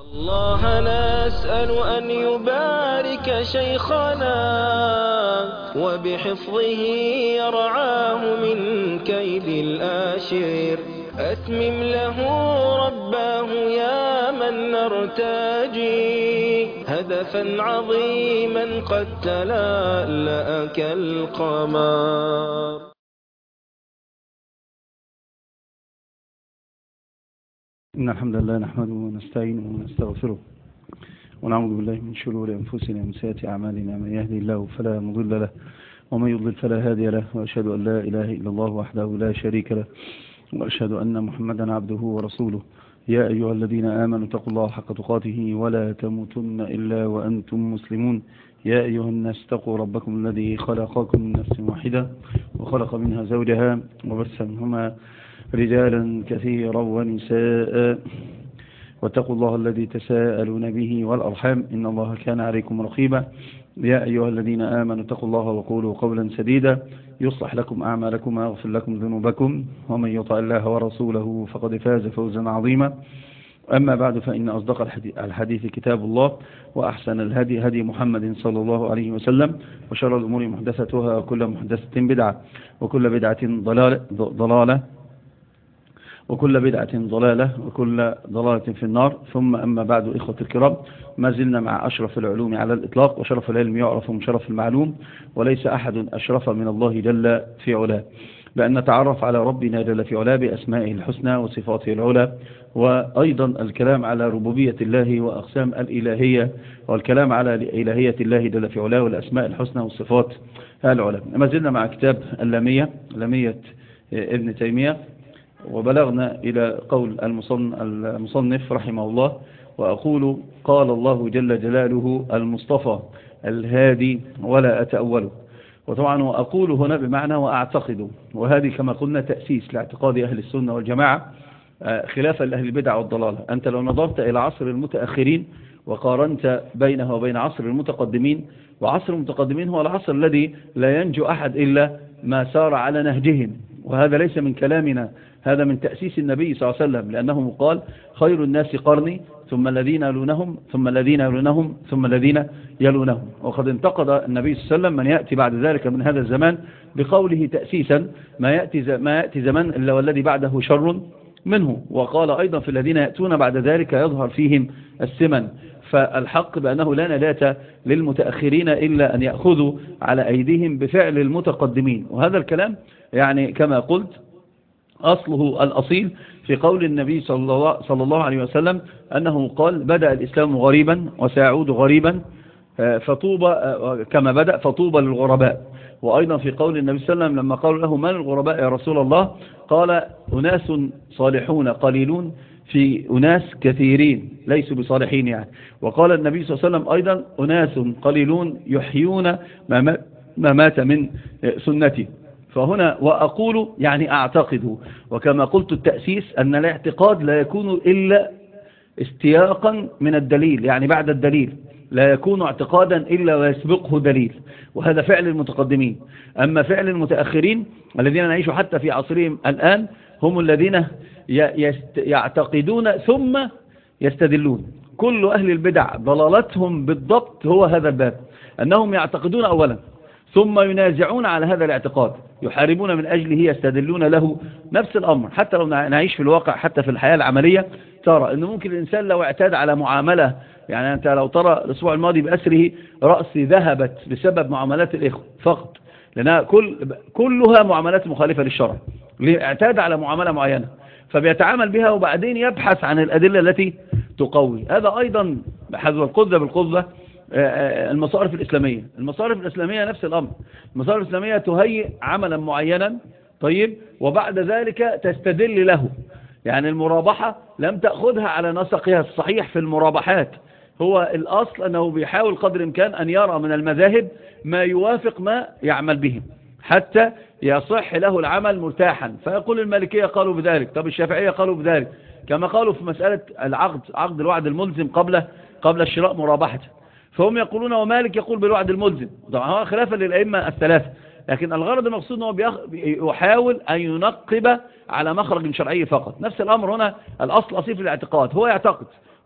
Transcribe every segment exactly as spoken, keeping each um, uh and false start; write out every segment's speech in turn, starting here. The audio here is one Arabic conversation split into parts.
الله نسأل أن يبارك شيخنا وبحفظه يرعاه من كيد الآشر. أتمم له رباه يا من نرتجي هدفا عظيما قد تلألأ كالقمر. إن الحمد لله نحمده ونستعينه ونستغفره ونعوذ بالله من شرور أنفسنا ومن سيئات أعمالنا. من يهدي الله فلا مضل له ومن يضلل فلا هادي له، وأشهد أن لا إله إلا الله وحده لا شريك له، وأشهد أن محمدا عبده ورسوله. يا أيها الذين آمنوا اتقوا الله حق تقاته ولا تموتن إلا وأنتم مسلمون. يا أيها الناس اتقوا ربكم الذي خلقكم من نفس واحدة وخلق منها زوجها وبث منهما رجالا كثيرا ونساء، واتقوا الله الذي تساءلون به والأرحام إن الله كان عليكم رقيبا. يا أيها الذين آمنوا اتقوا الله وقولوا قولا سديدا يصلح لكم أعمالكم ويغفر لكم ذنوبكم، ومن يطع الله ورسوله فقد فاز فوزا عظيما. أما بعد، فإن أصدق الحديث كتاب الله، وأحسن الهدي هدي محمد صلى الله عليه وسلم، وشر الأمور محدثتها وكل محدثة بدعة وكل بدعة ضلالة, ضلالة وكل بدعة ضلالة وكل ضلالة في النار. ثم أما بعد، إخوة الكرام، ما زلنا مع أشرف العلوم على الإطلاق، وشرف العلم يعرف من شرف المعلوم، وليس أحد أشرف من الله جل في علاه، بأن نتعرف على ربنا جل في علاه بأسمائه الحسنى وصفاته العلى، وأيضا الكلام على ربوبية الله وأقسام الإلهية، والكلام على إلهية الله جل في علاه والأسماء الحسنى والصفات العلى. ما زلنا مع كتاب اللامية، لامية ابن تيمية، وبلغنا إلى قول المصنف رحمه الله: وأقول قال الله جل جلاله المصطفى الهادي ولا أتأوله. وطبعا وأقول هنا بمعنى وأعتقد، وهذه كما قلنا تأسيس لاعتقاد أهل السنة والجماعة خلافا لأهل البدع والضلالة. أنت لو نظرت إلى عصر المتأخرين وقارنت بينه وبين عصر المتقدمين، وعصر المتقدمين هو العصر الذي لا ينجو أحد إلا ما سار على نهجهم، وهذا ليس من كلامنا، هذا من تأسيس النبي صلى الله عليه وسلم، لأنه قال: خير الناس قرني ثم الذين يلونهم ثم الذين يلونهم ثم الذين يلونهم. وقد انتقد النبي صلى الله عليه وسلم من يأتي بعد ذلك من هذا الزمان بقوله تأسيسا: ما يأتي, ما يأتي زمان إلا والذي بعده شر منه. وقال أيضا: في الذين يأتون بعد ذلك يظهر فيهم السمن. فالحق بأنه لا نجاة للمتأخرين إلا أن يأخذوا على أيديهم بفعل المتقدمين. وهذا الكلام يعني كما قلت أصله الأصيل في قول النبي صلى الله عليه وسلم أنه قال: بدأ الإسلام غريبا وسيعود غريبا فطوبى كما بدأ فطوبى للغرباء. وأيضا في قول النبي صلى الله عليه وسلم لما قالوا له: من الغرباء يا رسول الله؟ قال: أناس صالحون قليلون في أناس كثيرين ليسوا بصالحين يعني. وقال النبي صلى الله عليه وسلم أيضا: أناس قليلون يحيون ما مات من سنتي. فهنا وأقول يعني أعتقد، وكما قلت التأسيس أن الاعتقاد لا يكون إلا استياقا من الدليل، يعني بعد الدليل لا يكون اعتقادا إلا ويسبقه دليل، وهذا فعل المتقدمين. أما فعل المتأخرين الذين نعيش حتى في عصرهم الآن هم الذين يعتقدون ثم يستدلون. كل أهل البدع ضلالتهم بالضبط هو هذا الباب، أنهم يعتقدون أولا ثم ينازعون على هذا الاعتقاد، يحاربون من أجله، يستدلون له. نفس الأمر حتى لو نعيش في الواقع، حتى في الحياة العملية، ترى أنه ممكن الإنسان لو اعتاد على معاملة، يعني أنت لو ترى الأسبوع الماضي بأسره رأسي ذهبت بسبب معاملات الإخوة فقط، لأنها كل كلها معاملات مخالفة للشرع، اعتاد على معاملة معينة فبيتعامل بها، وبعدين يبحث عن الأدلة التي تقوي. هذا أيضا حذو القذة بالقذة المصارف الإسلامية. المصارف الإسلامية نفس الأمر، المصارف الإسلامية تهيئ عملا معينا طيب، وبعد ذلك تستدل له. يعني المرابحة لم تأخذها على نسقها الصحيح في المرابحات، هو الأصل أنه بيحاول قدر الإمكان أن يرى من المذاهب ما يوافق ما يعمل به حتى يصح له العمل مرتاحا. فيقول المالكية قالوا بذلك، طب الشافعية قالوا بذلك، كما قالوا في مسألة العقد، عقد الوعد الملزم قبل قبل الشراء مرابحته، فهم يقولون ومالك يقول بالوعد الملزم، طبعا هو خلافا للأئمة الثلاثة، لكن الغرض المقصود أنه يحاول أن ينقب على مخرج شرعي فقط. نفس الأمر هنا، الأصل أصيل في الاعتقاد، هو يعتقد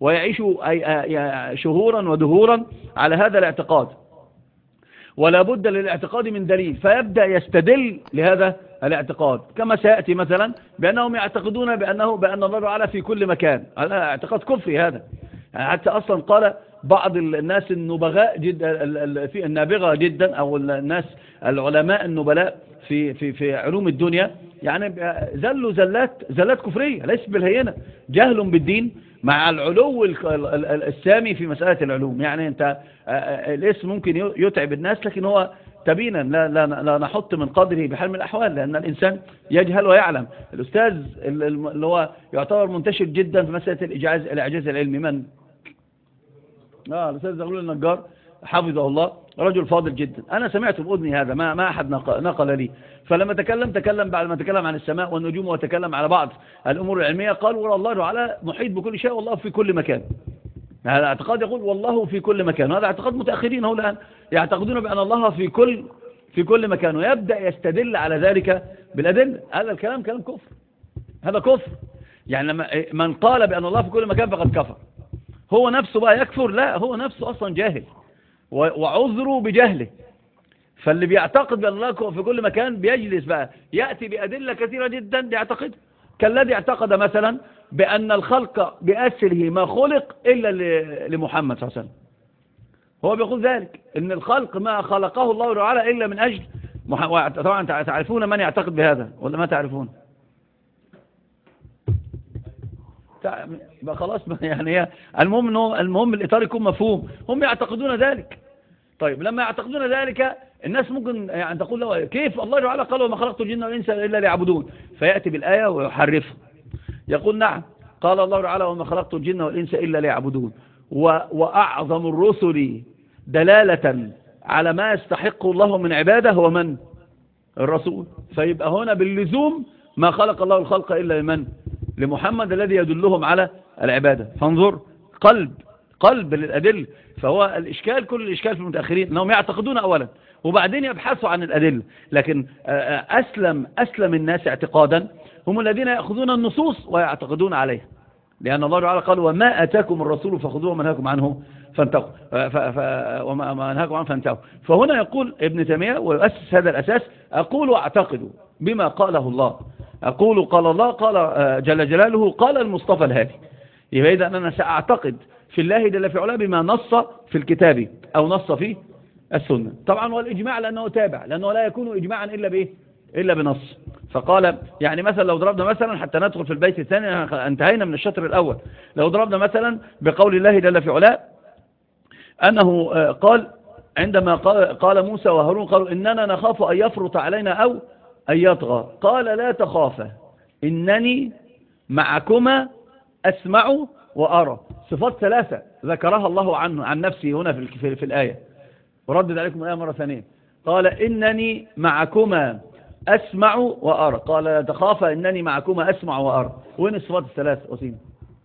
ويعيشوا شهورا ودهورا على هذا الاعتقاد، ولا بد للاعتقاد من دليل، فيبدأ يستدل لهذا الاعتقاد، كما سيأتي مثلا بأنهم يعتقدون بأنه بأن الله تعالى في كل مكان. هذا اعتقاد كفري هذا، يعني حتى أصلا قال بعض الناس النبغاء جدا في النابغة جدا، أو الناس العلماء النبلاء في في في علوم الدنيا، يعني زلوا زلات زلات كفرية ليس بالهينة، جهل بالدين مع العلو السامي في مسألة العلوم. يعني أنت الاسم ممكن يتعب الناس، لكن هو تبينا لا, لا, لا نحط من قدره بحال من الأحوال، لأن الإنسان يجهل ويعلم. الأستاذ اللي هو يعتبر منتشر جدا في مسألة الإعجاز الإعجاز العلمي، من؟ آه الأستاذ زغلول النجار حفظه الله، رجل فاضل جدا، أنا سمعت بأذني هذا، ما ما أحد نقل لي. فلما تكلم تكلم بعد ما تكلم عن السماء والنجوم وتكلم على بعض الأمور العلمية، قال والله تعالى محيط بكل شيء، والله في كل مكان. هذا اعتقاد يقول والله في كل مكان، هذا اعتقاد متأخرين هؤلاء الآن يعتقدون بأن الله في كل في كل مكان، ويبدأ يستدل على ذلك بالأدلة. هذا الكلام كلام كفر، هذا كفر. يعني لما من قال بأن الله في كل مكان فقد كفر. هو نفسه بقى يكفر؟ لا، هو نفسه أصلا جاهل وعذره بجهله. فاللي بيعتقد بأن الله في كل مكان بيجلس بقى يأتي بأدلة كثيرة جدا ليعتقد، كالذي اعتقد مثلا بأن الخلق بأسره ما خلق إلا لمحمد صلى الله عليه وسلم. هو بيقول ذلك، إن الخلق ما خلقه الله تعالى إلا من أجل محمد. طبعا تعرفون من يعتقد بهذا ولا ما تعرفون؟ خلاص يعني هي المهم انه المهم الإطار يكون مفهوم. هم يعتقدون ذلك. طيب لما يعتقدون ذلك الناس ممكن يعني تقول له كيف الله تعالى قال وما خلقت الجن والإنس إلا ليعبدون، فيأتي بالآية ويحرفها، يقول نعم قال الله تعالى وما خلقت الجن والإنس إلا ليعبدون، وأعظم الرسل دلالة على ما يستحق الله من عباده هو من؟ الرسول. فيبقى هنا باللزوم ما خلق الله الخلق إلا لمن؟ لمحمد الذي يدلهم على العبادة. فانظر قلب قلب للأدلة. فهو الإشكال كل الإشكال في المتأخرين أنهم يعتقدون أولا وبعدين يبحثوا عن الأدلة. لكن أسلم أسلم الناس اعتقادا هم الذين يأخذون النصوص ويعتقدون عليها، لأن الله تعالى قال وما أتاكم الرسول فخذوه وما نهاكم عنه فانتهوا وما نهاكم عنه فانتهوا. فهنا يقول ابن تيمية ويؤسس هذا الأساس، أقول واعتقد بما قاله الله، أقول قال الله قال جل جلاله قال المصطفى الهادي. يبقى إذا أنا سأعتقد في الله جل في علاه بما نص في الكتاب أو نص في السنة. طبعا والإجماع لأنه تابع، لأنه لا يكون إجماعا إلا بإيه؟ إلا بنص. فقال يعني مثلا لو ضربنا مثلا حتى ندخل في البيت الثاني، انتهينا من الشطر الأول، لو ضربنا مثلا بقول الله جل في علاه أنه قال عندما قال موسى وهارون قالوا إننا نخاف أن يفرط علينا أو أن يطغى، قال لا تخافا إنني معكما أسمع وأرى. صفات ثلاثة ذكرها الله عنه عن نفسه هنا في, في الآية، وردد عليكم الآية مرة ثانية، قال إنني معكما أسمع وأرى، قال لا تخافا إنني معكما أسمع وأرى. وين الصفات الثلاثة وسيم؟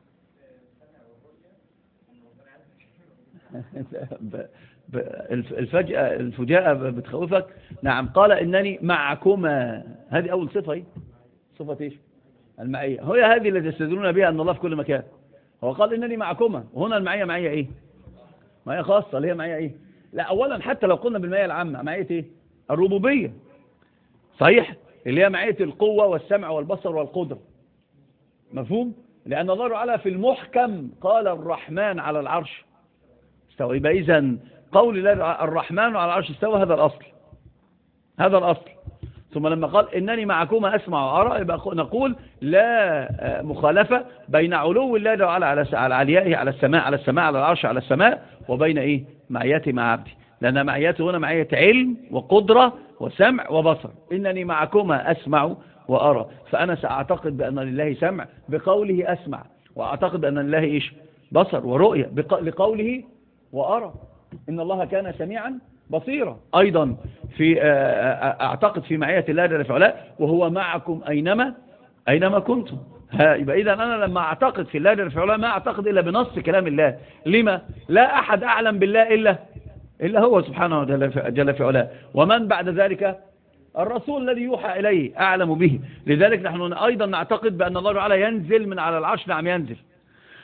الفجأة الفجاءة بتخوفك. نعم قال إنني معكما، هذه أول صفة. هي صفة إيش؟ المعية. هي هذه التي يستدلون بها أن الله في كل مكان. هو قال إنني معكما، وهنا المعية معية إيه؟ معية خاصة اللي هي معية إيه؟ لا أولا حتى لو قلنا بالمعية العامة معية إيه؟ الربوبية، صحيح؟ اللي هي معية القوة والسمع والبصر والقدرة، مفهوم؟ لأن الله تعالى في المحكم قال الرحمن على العرش استوى. يبقى إذن قول الله الرحمن على العرش استوى هذا الأصل، هذا الأصل. ثم لما قال إنني معكما أسمع وأرى، يبقى نقول لا مخالفة بين علو الله تعالى على عليائه على السماء على السماء على العرش على السماء، وبين إيه؟ معيته مع عبدي، لأن معيته هنا معية علم وقدرة وسمع وبصر. إنني معكما أسمع وأرى، فأنا سأعتقد بأن لله سمع بقوله أسمع، وأعتقد بأن لله إيش؟ بصر ورؤية لقوله وأرى، إن الله كان سميعا بصيرا. أيضا في أعتقد في معية الله جل في علاه وهو معكم أينما أينما كنتم. يبقى إذا أنا لما أعتقد في الله جل في علاه ما أعتقد إلا بنص كلام الله. لما؟ لا أحد أعلم بالله إلا إلا هو سبحانه جل في علاه، ومن بعد ذلك الرسول الذي يوحى إليه أعلم به. لذلك نحن أيضا نعتقد بأن الله تعالى ينزل من على العرش. نعم ينزل،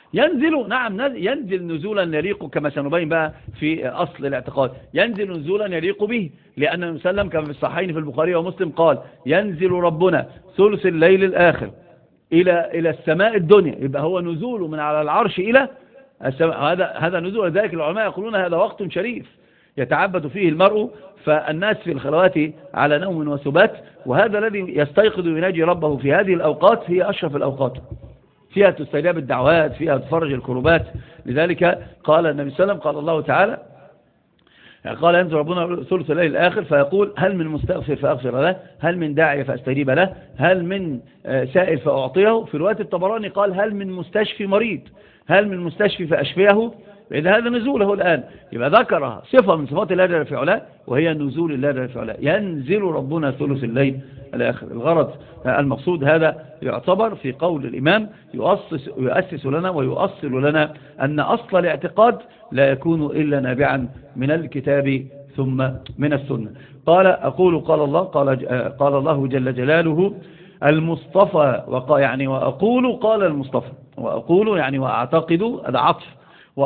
ينزل، نعم ينزل نزولا يليق كما سنبين بقى في أصل الاعتقاد، ينزل نزولا يليق به، لأن النبي صلى الله عليه وسلم كما في الصحيحين في البخاري ومسلم قال ينزل ربنا ثلث الليل الآخر إلى إلى السماء الدنيا، يبقى هو نزول من على العرش إلى السماء. هذا هذا نزول. ذلك العلماء يقولون هذا وقت شريف يتعبد فيه المرء، فالناس في الخلوات على نوم وسبات، وهذا الذي يستيقظ ويناجي ربه في هذه الأوقات هي أشرف الأوقات، فيها تستجاب الدعوات، فيها تفرج الكربات. لذلك قال النبي صلى الله عليه وسلم، قال الله تعالى، قال ينزل ربنا ثلث الليل الآخر فيقول هل من مستغفر فأغفر له، هل من داعي فأستجيب له، هل من سائل فأعطيه. في رواية الطبراني قال هل من مستشفي مريض، هل من مستشفي فأشفيه. إذا هذا نزوله الآن، يبقى ذكرها صفة من صفات الله جل في علاه، وهي نزول الله جل في علاه. ينزل ربنا ثلث الليل الآخر. الغرض المقصود هذا يعتبر في قول الإمام يؤسس, يؤسس لنا ويؤصل لنا أن أصل الاعتقاد لا يكون إلا نابعا من الكتاب ثم من السنة. قال أقول قال الله قال, قال الله جل جلاله المصطفى، وقال يعني وأقول قال المصطفى، وأقول يعني وأعتقد هذا عطف،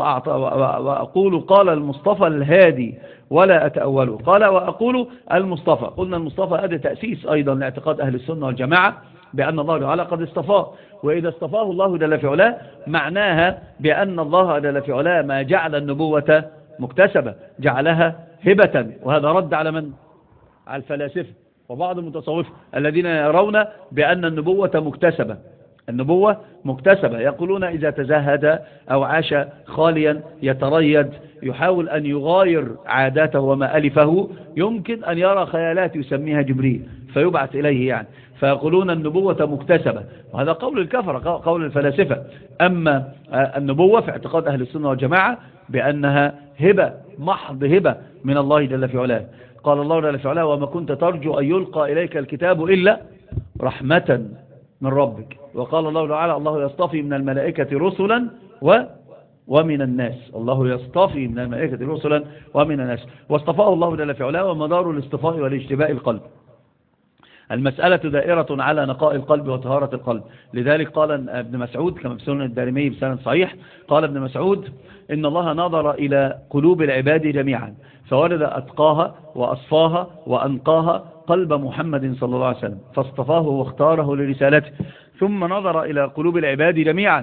وأقول قال المصطفى الهادي ولا أتأوله. قال وأقول المصطفى، قلنا المصطفى هذا تأسيس أيضا لاعتقاد أهل السنة والجماعة بأن الله تعالى قد اصطفاه، وإذا اصطفاه الله جل في علاه معناها بأن الله جل في علاه ما جعل النبوة مكتسبة، جعلها هبة. وهذا رد على من؟ على الفلاسفة وبعض المتصوفة الذين يرون بأن النبوة مكتسبة. النبوة مكتسبة، يقولون إذا تزهد أو عاش خاليا يتريد يحاول أن يغاير عاداته وما ألفه، يمكن أن يرى خيالات يسميها جبريل فيبعث إليه يعني، فيقولون النبوة مكتسبة، وهذا قول الكفر قول الفلاسفة. أما النبوة في اعتقاد أهل السنة والجماعة بأنها هبة محض، هبة من الله جل في علاه. قال الله جل في علاه وما كنت ترجو أن يلقى إليك الكتاب إلا رحمة من ربك. وقال الله تعالى الله يصطفي من الملائكة رسلا و ومن الناس، الله يصطفي من الملائكة رسلا ومن الناس، واصطفاه الله جل في علاه. ومدار الاصطفاء والاجتباء القلب، المسألة دائرة على نقاء القلب وطهارة القلب. لذلك قال ابن مسعود كما في سنن الدارمي بسند صحيح، قال ابن مسعود إن الله نظر إلى قلوب العباد جميعا فولد أتقاها وأصفاها وأنقاها قلب محمد صلى الله عليه وسلم فاصطفاه واختاره لرسالته، ثم نظر إلى قلوب العباد جميعا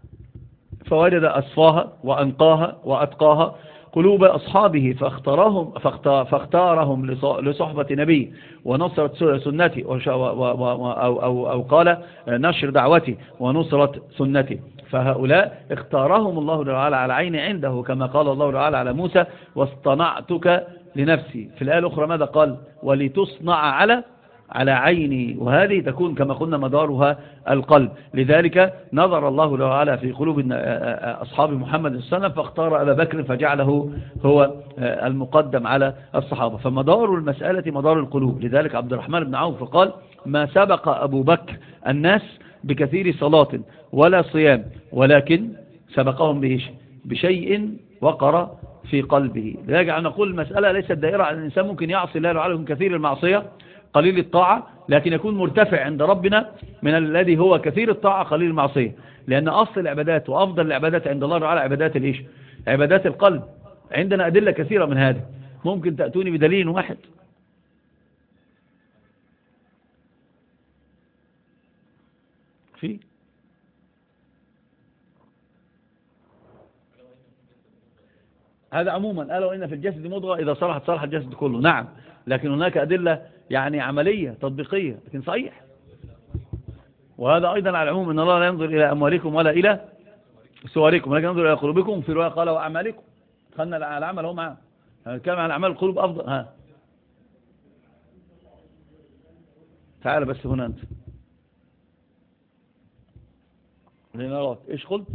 فوجد أصفاها وأنقاها وأتقاها قلوب أصحابه فاختارهم, فاختارهم لصحبة نبي ونصرة سنته، أو, أو, أو قال نشر دعوته ونصرة سنته. فهؤلاء اختارهم الله تعالى على عين عنده، كما قال الله تعالى على موسى واصطنعتك لنفسي. في الآية الأخرى ماذا قال؟ ولتصنع على على عيني. وهذه تكون كما قلنا مدارها القلب. لذلك نظر الله تعالى في قلوب أصحاب محمد صلى الله عليه وسلم فاختار أبا بكر فجعله هو المقدم على الصحابة. فمدار المسألة مدار القلوب. لذلك عبد الرحمن بن عوف قال ما سبق أبو بكر الناس بكثير صلاة ولا صيام، ولكن سبقهم بإيش؟ بشيء وقر في قلبه. لذلك نقول المسألة ليست دائرة على الإنسان ممكن يعصي الله تعالى من كثير المعصية قليل الطاعة، لكن يكون مرتفع عند ربنا من الذي هو كثير الطاعة قليل المعصية. لأن أصل العبادات وأفضل العبادات عند الله تعالى عبادات الإيش؟ عبادات القلب. عندنا أدلة كثيرة من هذا، ممكن تأتوني بدليل واحد؟ في هذا عموما ألا وإن في الجسد مضغة إذا صلحت صلح الجسد كله. نعم، لكن هناك أدلة يعني عملية تطبيقية، لكن صحيح. وهذا أيضا على العموم إن الله لا ينظر إلى أموالكم ولا إلى صوركم ولكن ينظر إلى قلوبكم. في رواية قال وأعمالكم، خلنا على العمل هو معه، كما عن أعمال القلوب أفضل. ها تعال بس هنا أنت لنراك إيش قلت؟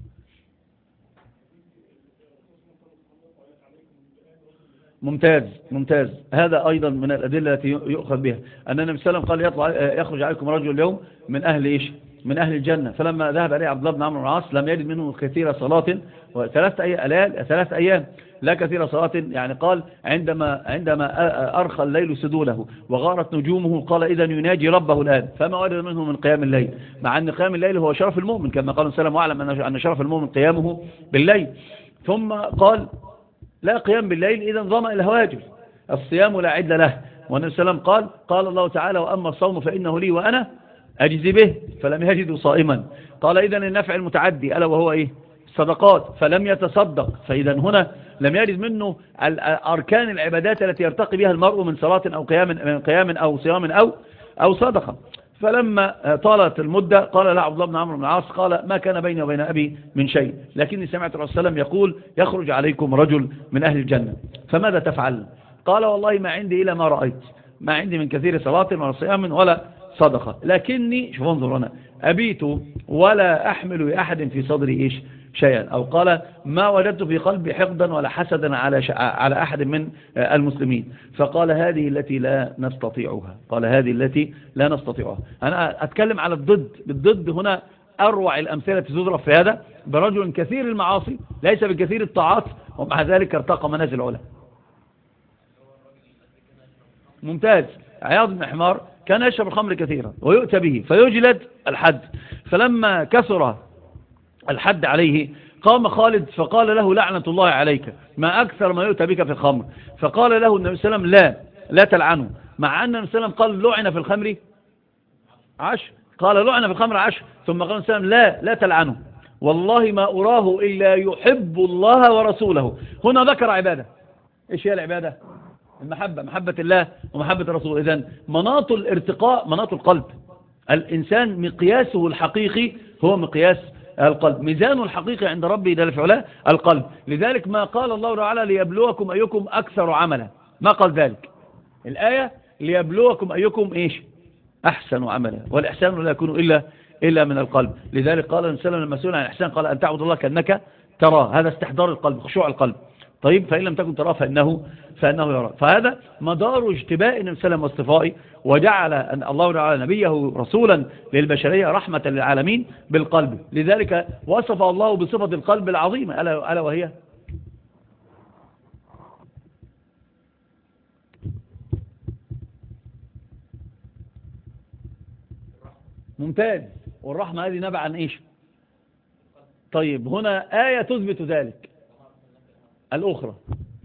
ممتاز ممتاز. هذا أيضا من الأدلة التي يؤخذ بها أن النبي صلى الله عليه وسلم قال يطلع يخرج عليكم رجل اليوم من أهل إيش؟ من أهل الجنة. فلما ذهب إليه عبد الله بن عمرو بن العاص لم يجد منه كثير صلاة وثلاث أيام ثلاث أيام لا كثير صلاة، يعني قال عندما عندما أرخى الليل سدوله وغارت نجومه قال إذا يناجي ربه الآن، فما وجد منه من قيام الليل، مع أن قيام الليل هو شرف المؤمن كما قال السلام، واعلم أن شرف المؤمن قيامه بالليل. ثم قال لا قيام بالليل إذا ظمأ الهواجر، الصيام لا عد له. والنبي صلى الله عليه وسلم قال قال الله تعالى وأما الصوم فإنه لي وأنا أجزي به، فلم يجدوا صائما. قال إذا النفع المتعدي ألا وهو إيه؟ الصدقات، فلم يتصدق. فإذا هنا لم يرد منه أركان العبادات التي يرتقي بها المرء من صلاة أو قيام من قيام أو صيام أو أو صدقة. فلما طالت المدة قال لا عبد الله بن عمرو بن العاص قال ما كان بيني وبين أبي من شيء، لكني سمعت الرسول صلى الله عليه وسلم يقول يخرج عليكم رجل من أهل الجنة، فماذا تفعل؟ قال والله ما عندي إلا ما رأيت، ما عندي من كثير صلاة ولا صيام ولا صدقة، لكني شوف انظر هنا أبيت ولا أحمل لأحد في صدري إيش شيئا، أو قال ما وجدت في قلبي حقدا ولا حسدا على على أحد من المسلمين. فقال هذه التي لا نستطيعها، قال هذه التي لا نستطيعها. أنا أتكلم على الضد، بالضد هنا أروع الأمثلة تضرب في هذا برجل كثير المعاصي ليس بكثير الطاعات ومع ذلك ارتقى منازل العلا. ممتاز. عياض بن حمار كان يشرب الخمر كثيرا ويؤتى به فيجلد الحد، فلما كثر الحد عليه قام خالد فقال له لعنة الله عليك ما أكثر ما يؤتى بك في الخمر. فقال له النبي صلى الله عليه وسلم لا لا تلعنه، مع أن النبي صلى الله عليه وسلم قال لعن في الخمر عشر، قال لعن في الخمر عشر، ثم قال النبي صلى الله عليه وسلم لا لا تلعنه والله ما أراه إلا يحب الله ورسوله. هنا ذكر عبادة. إيش هي العبادة؟ المحبة، محبة الله ومحبة الرسول. إذن مناط الارتقاء مناط القلب. الإنسان مقياسه الحقيقي هو مقياس القلب، ميزانه الحقيقي عند ربه جل في علاه القلب. لذلك ما قال الله تعالى ليبلوكم أيكم أكثر عملا، ما قال ذلك الآية ليبلوكم أيكم إيش أحسن عملا، والإحسان لا يكون إلا إلا من القلب. لذلك قال النبي صلى الله عليه وسلم المسؤول عن الإحسان قال أن تعبد الله كأنك تراه، هذا استحضار القلب خشوع القلب. طيب فإن لم تكن تراه فإنه فإنه يرى. فهذا مدار اجتباء النبي صلى الله عليه وسلم واصطفائه، وجعل أن الله تعالى نبيه رسولا للبشرية رحمة للعالمين بالقلب. لذلك وصف الله بصفة القلب العظيمة ألا, ألا وهي ممتاز. والرحمة هذه نبع عن إيش؟ طيب هنا آية تثبت ذلك الأخرى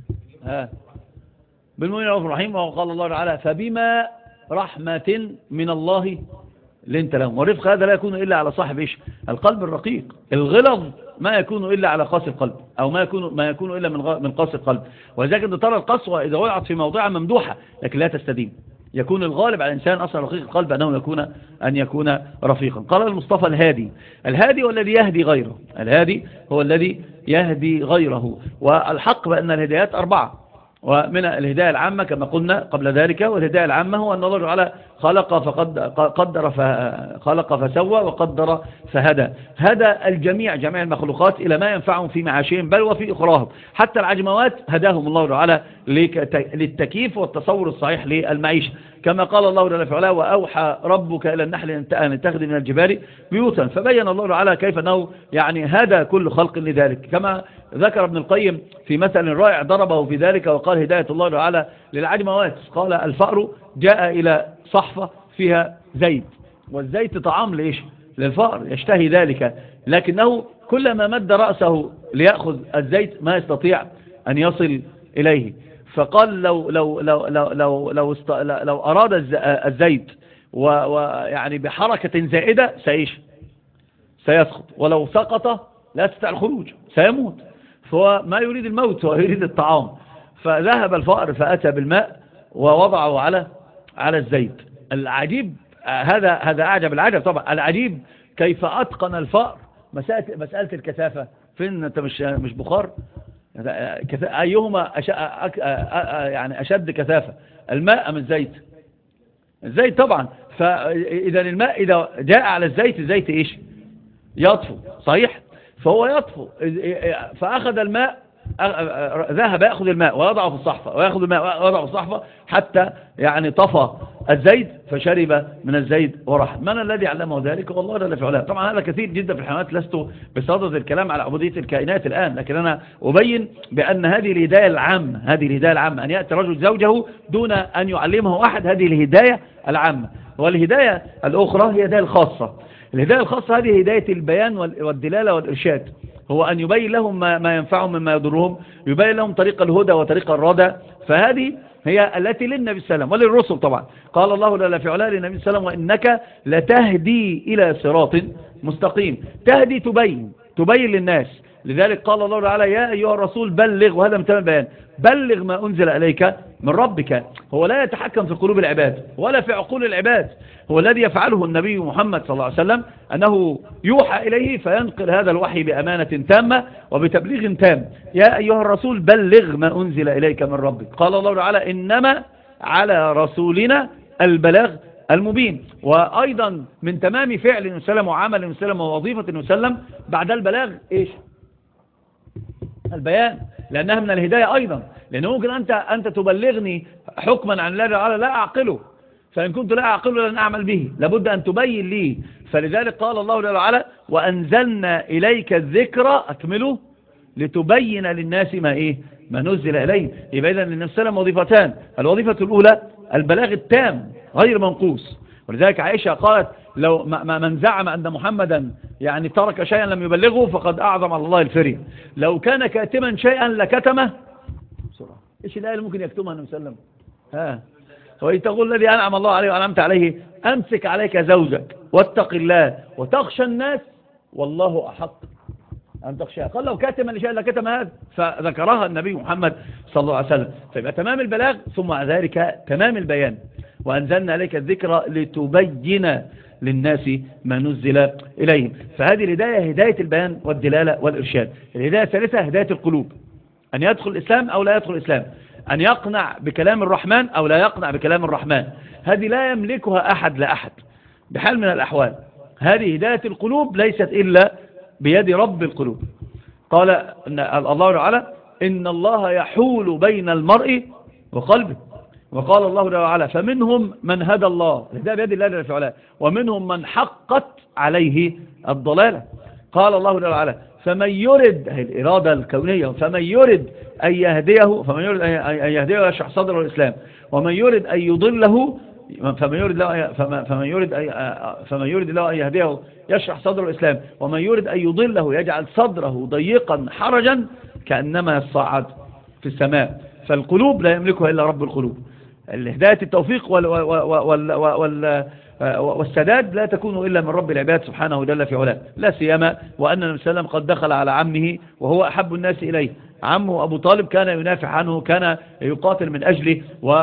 ها بالمؤمنين رؤوف رحيم، وقال الله تعالى فبما رحمة من الله لنت لهم. والرفق هذا لا يكون إلا على صاحب إيش؟ القلب الرقيق. الغلظ ما يكون إلا على قاسي القلب، أو ما يكون ما يكون إلا من من قاسي القلب. ولذلك أنت ترى القسوة إذا وقعت في موضعها ممدوحة لكن لا تستديم. يكون الغالب على الإنسان أصلا رقيق القلب أنه يكون أن يكون رفيقا. قال المصطفى الهادي، الهادي والذي يهدي غيره، الهادي هو الذي يهدي غيره. والحق بأن الهدايات أربعة، ومن الهداية العامة كما قلنا قبل ذلك، والهداية العامة هو أن الله على خلق فقد قدر خلق فسوى وقدر فهدى، هدى الجميع جميع المخلوقات إلى ما ينفعهم في معاشهم بل وفي أخراهم. حتى العجموات هداهم الله تعالى للتكييف والتصور الصحيح للمعيشة، كما قال الله تعالى في علاه وأوحى ربك إلى النحل أن اتخذ من الجبال بيوتا. فبين الله تعالى كيف أنه يعني هدى كل خلق لذلك، كما ذكر ابن القيم في مثل رائع ضربه في ذلك وقال هداية الله تعالى للعجموات. قال الفأر جاء إلى صحفة فيها زيت، والزيت طعام لإيش؟ للفأر يشتهي ذلك، لكنه كلما مد رأسه ليأخذ الزيت ما يستطيع أن يصل إليه. فقال لو لو لو لو لو لو, است... لو أراد الزيت ويعني بحركة زائدة سيش سيسقط، ولو سقط لا يستطيع الخروج سيموت. فهو ما يريد الموت، هو يريد الطعام. فذهب الفأر فأتى بالماء ووضعه على على الزيت. العجيب هذا هذا أعجب العجب طبعا. العجيب كيف أتقن الفأر مسألة مسألة الكثافة. فين أنت مش مش بخار؟ أيهما أش... يعني أشد كثافة، الماء أم الزيت؟ الزيت طبعا. فإذا الماء إذا جاء على الزيت الزيت إيش؟ يطفو صحيح، فهو يطفو. فأخذ الماء، ذهب يأخذ الماء ويضعه في الصحفة، ويأخذ الماء ويضعه في الصحفة حتى يعني طفى الزيت فشرب من الزيت وراح. من الذي علمه ذلك؟ والله جل في علاه. طبعا هذا كثير جدا في الحيوانات، لست بصدد الكلام على عبودية الكائنات الآن، لكن أنا أبين بأن هذه الهداية العامة، هذه الهداية العامة أن يأتي رجل زوجه دون أن يعلمه أحد، هذه الهداية العامة. والهداية الأخرى هي الهداية الخاصة. الهداية الخاصة هذه هداية البيان والدلالة والإرشاد، هو أن يبين لهم ما ينفعهم مما يضرهم، يبين لهم طريق الهدى وطريق الردى. فهذه هي التي للنبي صلى الله عليه وسلم وللرسل طبعا. قال الله جل في علاه للنبي صلى الله عليه وسلم: وإنك لتهدي إلى صراط مستقيم. تهدي تبين، تبين للناس. لذلك قال الله تعالى: يا أيها الرسول بلغ، وهذا من تمام البيان، بلغ ما أنزل إليك من ربك. هو لا يتحكم في قلوب العباد ولا في عقول العباد، هو الذي يفعله النبي محمد صلى الله عليه وسلم أنه يوحى إليه فينقل هذا الوحي بأمانة تامة وبتبليغ تام. يا أيها الرسول بلغ ما أنزل إليك من ربك. قال الله تعالى: إنما على رسولنا البلاغ المبين. وأيضا من تمام فعل النبي صلى الله عليه وسلم وعمل النبي صلى الله عليه وسلم ووظيفة النبي صلى الله عليه وسلم بعد البلاغ إيش؟ البيان، لأنها من الهداية أيضا. لأنه ممكن أنت, أنت تبلغني حكما عن الله تعالى لا أعقله، فإن كنت لا أعقله لن أعمل به، لابد أن تبين لي. فلذلك قال الله تعالى: وأنزلنا إليك الذكر أكمله لتبين للناس ما إيه ما نزل إليه. يبقى إذن للنبي صلى الله عليه وسلم وظيفتان: الوظيفة الأولى البلاغ التام غير منقوص. ولذلك عائشة قالت: لو من زعم أن محمدا يعني ترك شيئا لم يبلغه فقد أعظم على الله الفري. لو كان كاتما شيئا لكتمه بسرعة. إيش الآية اللي ممكن يكتمها النبي صلى الله عليه وسلم؟ ها وإذ تقول الذي أنعم الله عليه وأنعمت عليه أمسك عليك زوجك واتق الله وتخشى الناس والله أحق أن تخشى. قال لو كاتما لشيء لكتم هذا، فذكرها النبي محمد صلى الله عليه وسلم. فيبقى تمام البلاغ ثم ذلك تمام البيان. وأنزلنا عليك الذكر لتبين للناس ما نزل إليهم. فهذه الهداية هداية البيان والدلالة والإرشاد. الهداية الثالثة هداية القلوب، أن يدخل الإسلام أو لا يدخل الإسلام، أن يقنع بكلام الرحمن أو لا يقنع بكلام الرحمن. هذه لا يملكها أحد لا أحد بحال من الأحوال. هذه هداية القلوب ليست إلا بيد رب القلوب. قال إن الله تعالى: إن الله يحول بين المرء وقلبه. وقال الله تعالى: فمنهم من هدى الله، الهداية بيد الله جل وعلا، ومنهم من حقت عليه الضلالة. قال الله تعالى: فمن يرد، هي الإرادة الكونية، فمن يرد أن يهديه فمن يرد أن يهديه يشرح صدره الإسلام، ومن يرد أن يضله فمن يرد له فمن يرد فمن يرد له أن يهديه يشرح صدره الإسلام، ومن يرد أن يضله يجعل صدره ضيقا حرجا كأنما يصعد في السماء. فالقلوب لا يملكها إلا رب القلوب. الهداية التوفيق وال وال وال والسداد لا تكون إلا من رب العباد سبحانه جل في علاه. لا سيما وأن النبي صلى الله عليه وسلم قد دخل على عمه وهو أحب الناس إليه. عمه أبو طالب كان ينافع عنه، كان يقاتل من أجله،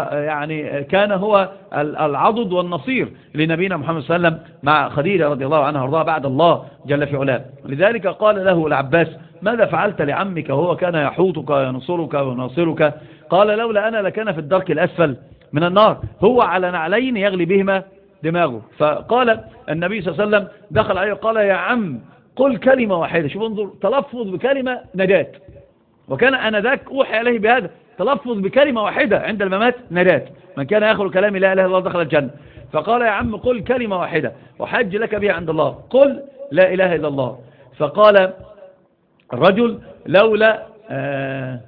ويعني كان هو العضد والنصير لنبينا محمد صلى الله عليه وسلم مع خديجة رضي الله عنها وارضاها بعد الله جل في علاه. لذلك قال له العباس: ماذا فعلت لعمك وهو كان يحوطك وينصرك وناصرك؟ قال: لولا أنا لكان في الدرك الأسفل من النار. هو على نعلين يغلي بهما دماغه. فقال النبي صلى الله عليه وسلم دخل عليه وقال: يا عم قل كلمة واحدة. شوف انظر، تلفظ بكلمة نجاة. وكان أنذاك أوحي عليه بهذا، تلفظ بكلمة واحدة عند الممات نجاة. من كان يأخذ كلام لا إله إلا الله دخل الجنة. فقال: يا عم قل كلمة واحدة وحج لك بها عند الله، قل لا إله إلا الله. فقال الرجل: لولا آه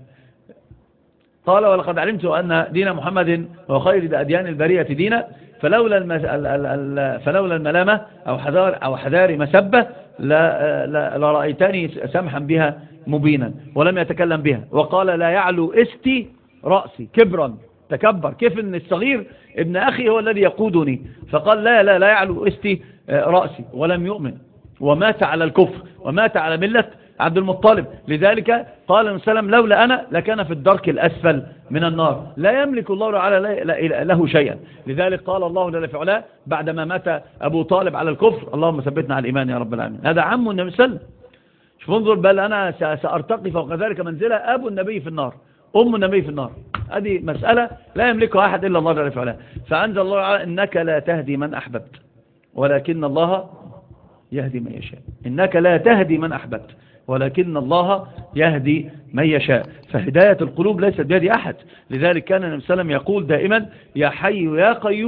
قال: ولقد علمت أن دين محمد هو خير أديان البرية دينا، فلولا المس... ال... ال... ال... فلولا الملامة أو حذار أو حذار مسبة لا... لا... لرأيتني سمحا بها مبينا، ولم يتكلم بها. وقال: لا يعلو استي رأسي كبرا، تكبر، كيف ان الصغير ابن أخي هو الذي يقودني. فقال: لا لا لا يعلو استي رأسي، ولم يؤمن ومات على الكفر ومات على ملة عبد المطلب. لذلك قال النبي صلى الله عليه وسلم: لولا أنا لكان في الدرك الأسفل من النار. لا يملك الله تعالى له شيئا. لذلك قال الله جل في علاه بعدما مات أبو طالب على الكفر: اللهم ثبتنا على الإيمان يا رب العالمين. هذا عم النبي صلى الله عليه وسلم. شوف انظر، بل أنا سأرتقي فوق ذلك منزلة أبو النبي في النار، أم النبي في النار. هذه مسألة لا يملكها أحد إلا الله جل في علاه. فأنزل الله تعالى: إنك لا تهدي من أحببت ولكن الله يهدي من يشاء. إنك لا تهدي من أحببت ولكن الله يهدي من يشاء. فهداية القلوب ليست بيد أحد. لذلك كان النبي صلى الله عليه وسلم يقول دائما: يا حي يا قيوم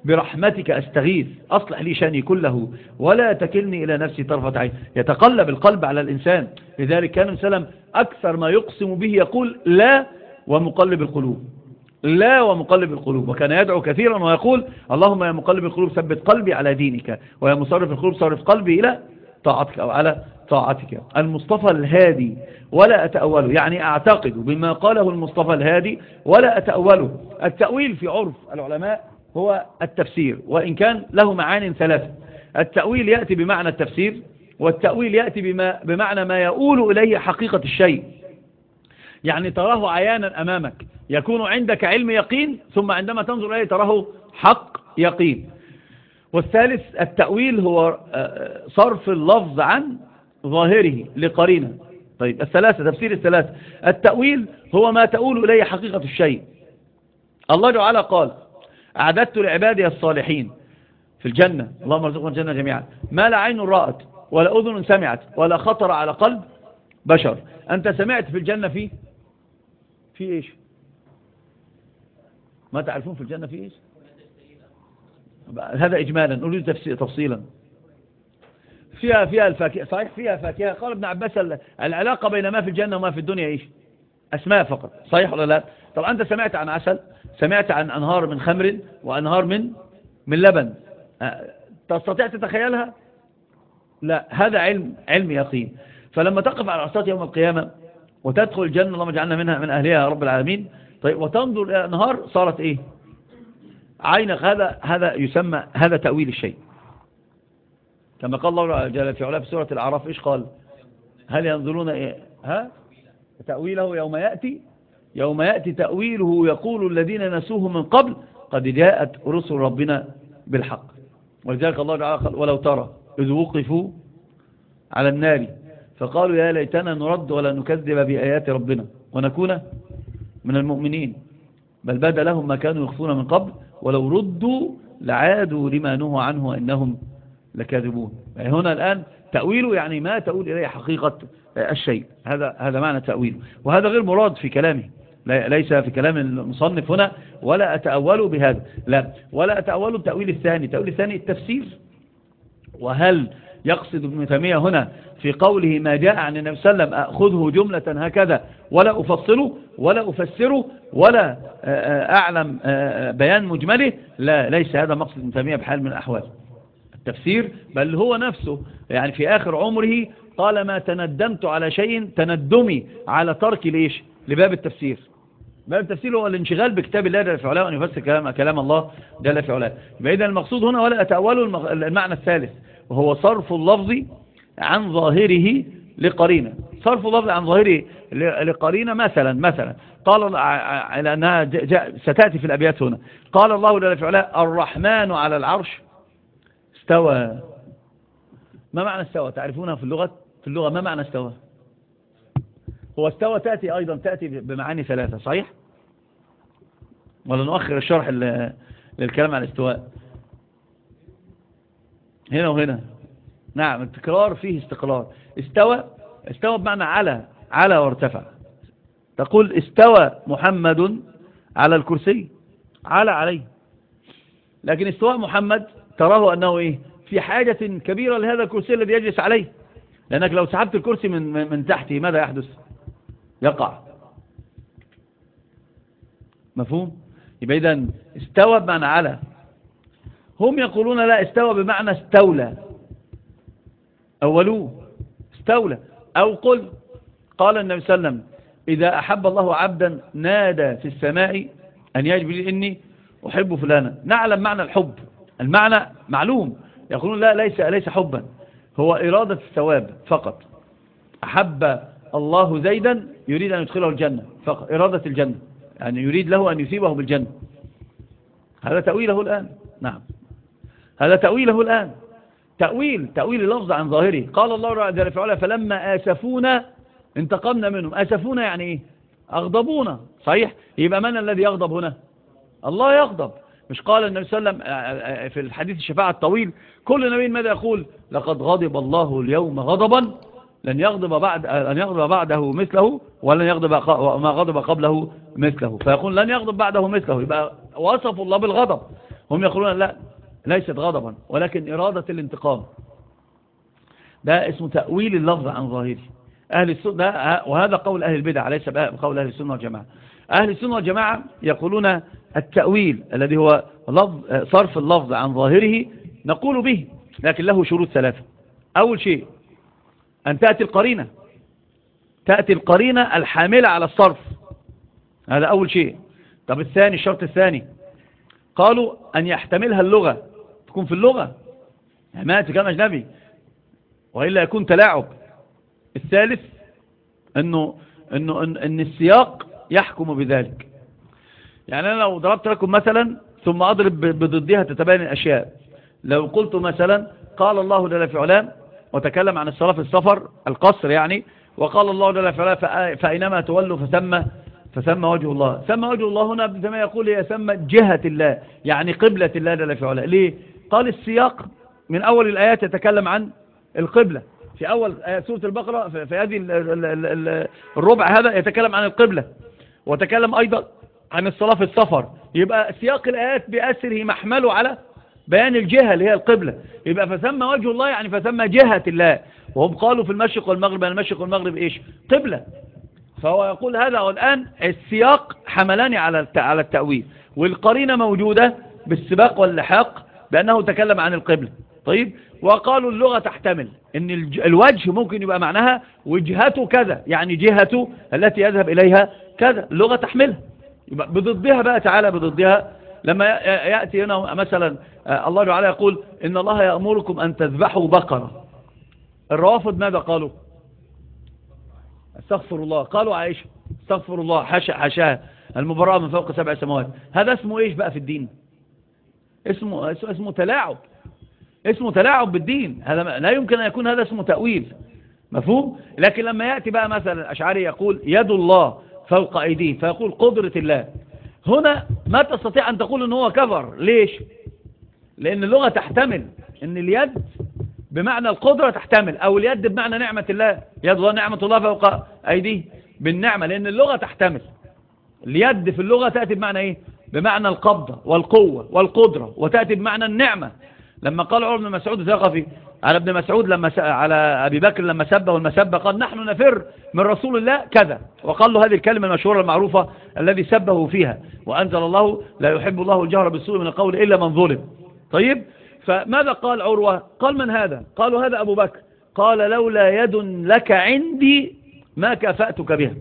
برحمتك أستغيث أصلح لي شأني كله ولا تكلني إلى نفسي طرفة عين. يتقلب القلب على الإنسان. لذلك كان سلم أكثر ما يقسم به يقول لا ومقلب القلوب، لا ومقلب القلوب. وكان يدعو كثيرا ويقول اللهم يا مقلب القلوب ثبت قلبي على دينك، ويا مصرف القلوب صرف قلبي إلى طاعتك أو على طاعتك. المصطفى الهادي ولا أتأوله، يعني أعتقد بما قاله المصطفى الهادي ولا أتأوله. التأويل في عرف العلماء هو التفسير، وإن كان له معان ثلاثة. التأويل يأتي بمعنى التفسير، والتأويل يأتي بما بمعنى ما يؤول إليه حقيقة الشيء، يعني تراه عيانا أمامك، يكون عندك علم يقين ثم عندما تنظر إليه تراه حق يقين. والثالث التأويل هو صرف اللفظ عن ظاهره لقرينة. طيب الثلاثة، تفسير الثلاثة. التأويل هو ما تؤول إليه حقيقة الشيء. الله تعالى قال أعددت لعبادي الصالحين في الجنة، اللهم ارزقنا الجنة جميعا، ما لا عين رأت ولا أذن سمعت ولا خطر على قلب بشر. أنت سمعت في الجنة في في إيش؟ ما تعرفون في الجنة في إيش؟ هذا إجمالا، أريد تفصيلا. فيها فيها الفاكهة، صحيح فيها فاكهة. قال ابن عباس العلاقة بين ما في الجنة وما في الدنيا إيش؟ أسماء فقط، صحيح ولا لا؟ طب أنت سمعت عن عسل، سمعت عن أنهار من خمر وأنهار من من لبن، تستطيع تتخيلها؟ لا، هذا علم علم يقين. فلما تقف على عرصات يوم القيامة وتدخل الجنة، اللهم اجعلنا منها من أهلها يا رب العالمين، طيب وتنظر إلى أنهار صارت إيه؟ عينك. هذا هذا يسمى هذا تأويل الشيء، كما قال الله جل في علاه في سورة الأعراف. إيش قال؟ هل ينظرون إيه؟ ها؟ تأويله يوم يأتي يوم يأتي تأويله يقول الذين نسوه من قبل قد جاءت رسل ربنا بالحق. ولذلك الله تعالى قال ولو ترى إذ وقفوا على النار فقالوا يا ليتنا نرد ولا نكذب بآيات ربنا ونكون من المؤمنين بل بدا لهم ما كانوا يخفون من قبل ولو ردوا لعادوا لما نهوا عنه وإنهم لكاذبون. يعني هنا الآن تأويله يعني ما تؤول إليه حقيقة الشيء، هذا هذا معنى تأويله. وهذا غير مراد في كلامه، ليس في كلام المصنف هنا ولا أتأوله بهذا، لا، ولا أتأوله التأويل الثاني. التأويل الثاني التفسير. وهل يقصد ابن تيمية هنا في قوله ما جاء عن النبي صلى الله عليه وسلم أخذه جملة هكذا ولا أفصله ولا أفسره ولا أعلم بيان مجمله؟ لا، ليس هذا مقصد ابن تيمية بحال من الأحوال التفسير، بل هو نفسه يعني في آخر عمره قال ما تندمت على شيء تندمي على ترك ليش لباب التفسير. باب التفسير هو الانشغال بكتاب الله جل في علاه وأن يفسر كلام, كلام الله جل في علاه. إذن المقصود هنا ولا أتأوله المعنى الثالث وهو صرف اللفظ عن ظاهره لقرينة. صرف اللفظ عن ظاهره لقرينة مثلا مثلا قال على أنها جاء ستأتي في الأبيات هنا. قال الله جل في علاه الرحمن على العرش استوى. ما معنى استوى؟ تعرفونها في اللغة؟ في اللغة ما معنى استوى؟ هو استوى تأتي أيضا تأتي بمعاني ثلاثة، صحيح؟ ولا نؤخر الشرح للكلام عن الاستواء؟ هنا وهنا. نعم، التكرار فيه استقرار. استوى استوى بمعنى على على وارتفع. تقول استوى محمد على الكرسي، على عليه. لكن استواء محمد تراه أنه إيه؟ في حاجة كبيرة لهذا الكرسي الذي يجلس عليه، لأنك لو سحبت الكرسي من من تحته ماذا يحدث؟ يقع. مفهوم؟ يبقى إذن استوى بمعنى على. هم يقولون لا، استوى بمعنى استولى، أولوه استولى. أو قل قال النبي صلى الله عليه وسلم إذا أحب الله عبدا نادى في السماء أن يجب لي إني أحب فلانا. نعلم معنى الحب، المعنى معلوم. يقولون لا، ليس ليس حبا، هو إرادة الثواب فقط. أحب الله زيدا يريد أن يدخله الجنة فقط، إرادة الجنة، يعني يريد له أن يثيبه بالجنة. هذا تأويله الآن. نعم، هذا تأويله الآن. تأويل تأويل اللفظ عن ظاهره. قال الله جل وعلا فلما آسفونا انتقمنا منهم. آسفونا يعني إيه؟ أغضبونا، صحيح؟ يبقى من الذي يغضب هنا؟ الله يغضب. مش قال النبي صلى الله عليه وسلم في الحديث الشفاعة الطويل كل نبي ماذا يقول؟ لقد غضب الله اليوم غضبا لن يغضب بعد لن يغضب بعده مثله ولن يغضب ما غضب قبله مثله. فيقول لن يغضب بعده مثله، يبقى وصف الله بالغضب. هم يقولون لا، ليست غضبا ولكن إرادة الانتقام. ده اسمه تأويل اللفظ عن ظاهره. أهل السنة، وهذا قول أهل البدع ليس قول أهل السنة والجماعة. أهل السنة والجماعة يقولون التأويل الذي هو لفظ صرف اللفظ عن ظاهره نقول به، لكن له شروط ثلاثة. أول شيء أن تأتي القرينة، تأتي القرينة الحاملة على الصرف، هذا أول شيء. طب الثاني، الشرط الثاني قالوا أن يحتملها اللغة، تكون في اللغة ما يأتي كلام أجنبي وإلا يكون تلاعب. الثالث أنه أنه أن, أن السياق يحكم بذلك. يعني أنا لو ضربت لكم مثلا ثم أضرب بضدها تتبين الأشياء. لو قلت مثلا قال الله جل في علاه وتكلم عن الصلاة في السفر القصر يعني، وقال الله جل في علاه فأينما تولوا فثم فثم وجه الله. ثم وجه الله هنا كما يقول هي ثم جهة الله، يعني قبلة الله جل في علاه. ليه؟ قال السياق من أول الآيات يتكلم عن القبلة. في أول سورة البقرة في هذه الربع هذا يتكلم عن القبلة، وتكلم أيضا عن الصلاة في السفر. يبقى سياق الآيات بأسره محمله على بيان الجهة اللي هي القبلة. يبقى فثم وجه الله يعني فثم جهة الله. وهم قالوا في المشرق والمغرب، المشرق والمغرب إيش؟ قبلة. فهو يقول هذا والآن السياق حملاني على على التأويل، والقرينة موجودة بالسباق واللحاق بأنه تكلم عن القبلة. طيب، وقالوا اللغة تحتمل ان الوجه ممكن يبقى معناها وجهته كذا، يعني جهته التي يذهب إليها كذا، اللغة تحملها. يبقى بضدها بقى، تعالى بضدها. لما يأتي هنا مثلا الله تعالى يقول إن الله يأمركم أن تذبحوا بقرة، الروافض ماذا قالوا؟ استغفر الله. قالوا عائشة استغفر الله، حاشا حاشاها، المبرأة من فوق سبع سماوات. هذا اسمه ايش بقى في الدين؟ اسمه اسمه تلاعب، اسمه تلاعب بالدين. هذا لا يمكن أن يكون هذا اسمه تأويل، مفهوم؟ لكن لما يأتي بقى مثلا الأشعري يقول يد الله فوق أيديه، فيقول قدرة الله، هنا ما تستطيع أن تقول أنه هو كفر. ليش؟ لأن اللغة تحتمل أن اليد بمعنى القدرة تحتمل، أو اليد بمعنى نعمة الله، يد الله نعمة الله فوق أيديه بالنعمة، لأن اللغة تحتمل. اليد في اللغة تأتي بمعنى إيه؟ بمعنى القبضة والقوة والقدرة، وتأتي بمعنى النعمة. لما قال عمر بن مسعود الثقفي على ابن مسعود لما على أبي بكر لما سبه والمسبة، قال نحن نفر من رسول الله كذا، وقال له هذه الكلمة المشهورة المعروفة الذي سبه فيها، وأنزل الله لا يحب الله الجهر بالسوء من القول إلا من ظلم. طيب، فماذا قال عروة؟ قال من هذا؟ قالوا هذا أبو بكر. قال لولا يد لك عندي ما كافأتك بها،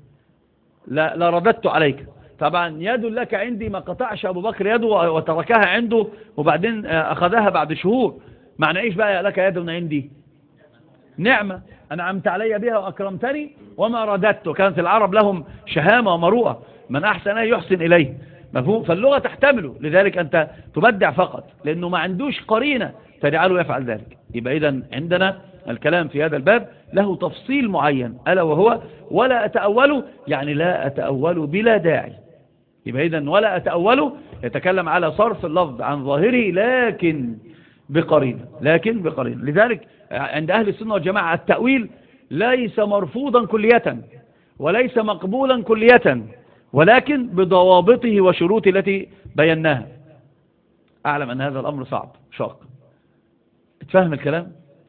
لا لرددت عليك. طبعا يد لك عندي، ما قطعش أبو بكر يده وتركها عنده وبعدين أخذها بعد شهور. معنى إيش بقى لك يد عندي؟ نعمة أنعمت علي بها وأكرمتني وما رددت. كانت العرب لهم شهامة ومروءة، من أحسن يحسن إليه، مفهوم؟ فاللغة تحتمله، لذلك أنت تبدع فقط لأنه ما عندوش قرينة تجعله يفعل ذلك. يبقى إذن عندنا الكلام في هذا الباب له تفصيل معين، ألا وهو ولا أتأوله، يعني لا أتأوله بلا داعي. يبقى إذن ولا أتأوله يتكلم على صرف اللفظ عن ظاهره لكن بقرينة، لكن بقرينة. لذلك عند أهل السنة والجماعة التأويل ليس مرفوضا كلية وليس مقبولا كلية، ولكن بضوابطه وشروطه التي بيناها. أعلم أن هذا الأمر صعب شاق، تفهم الكلام؟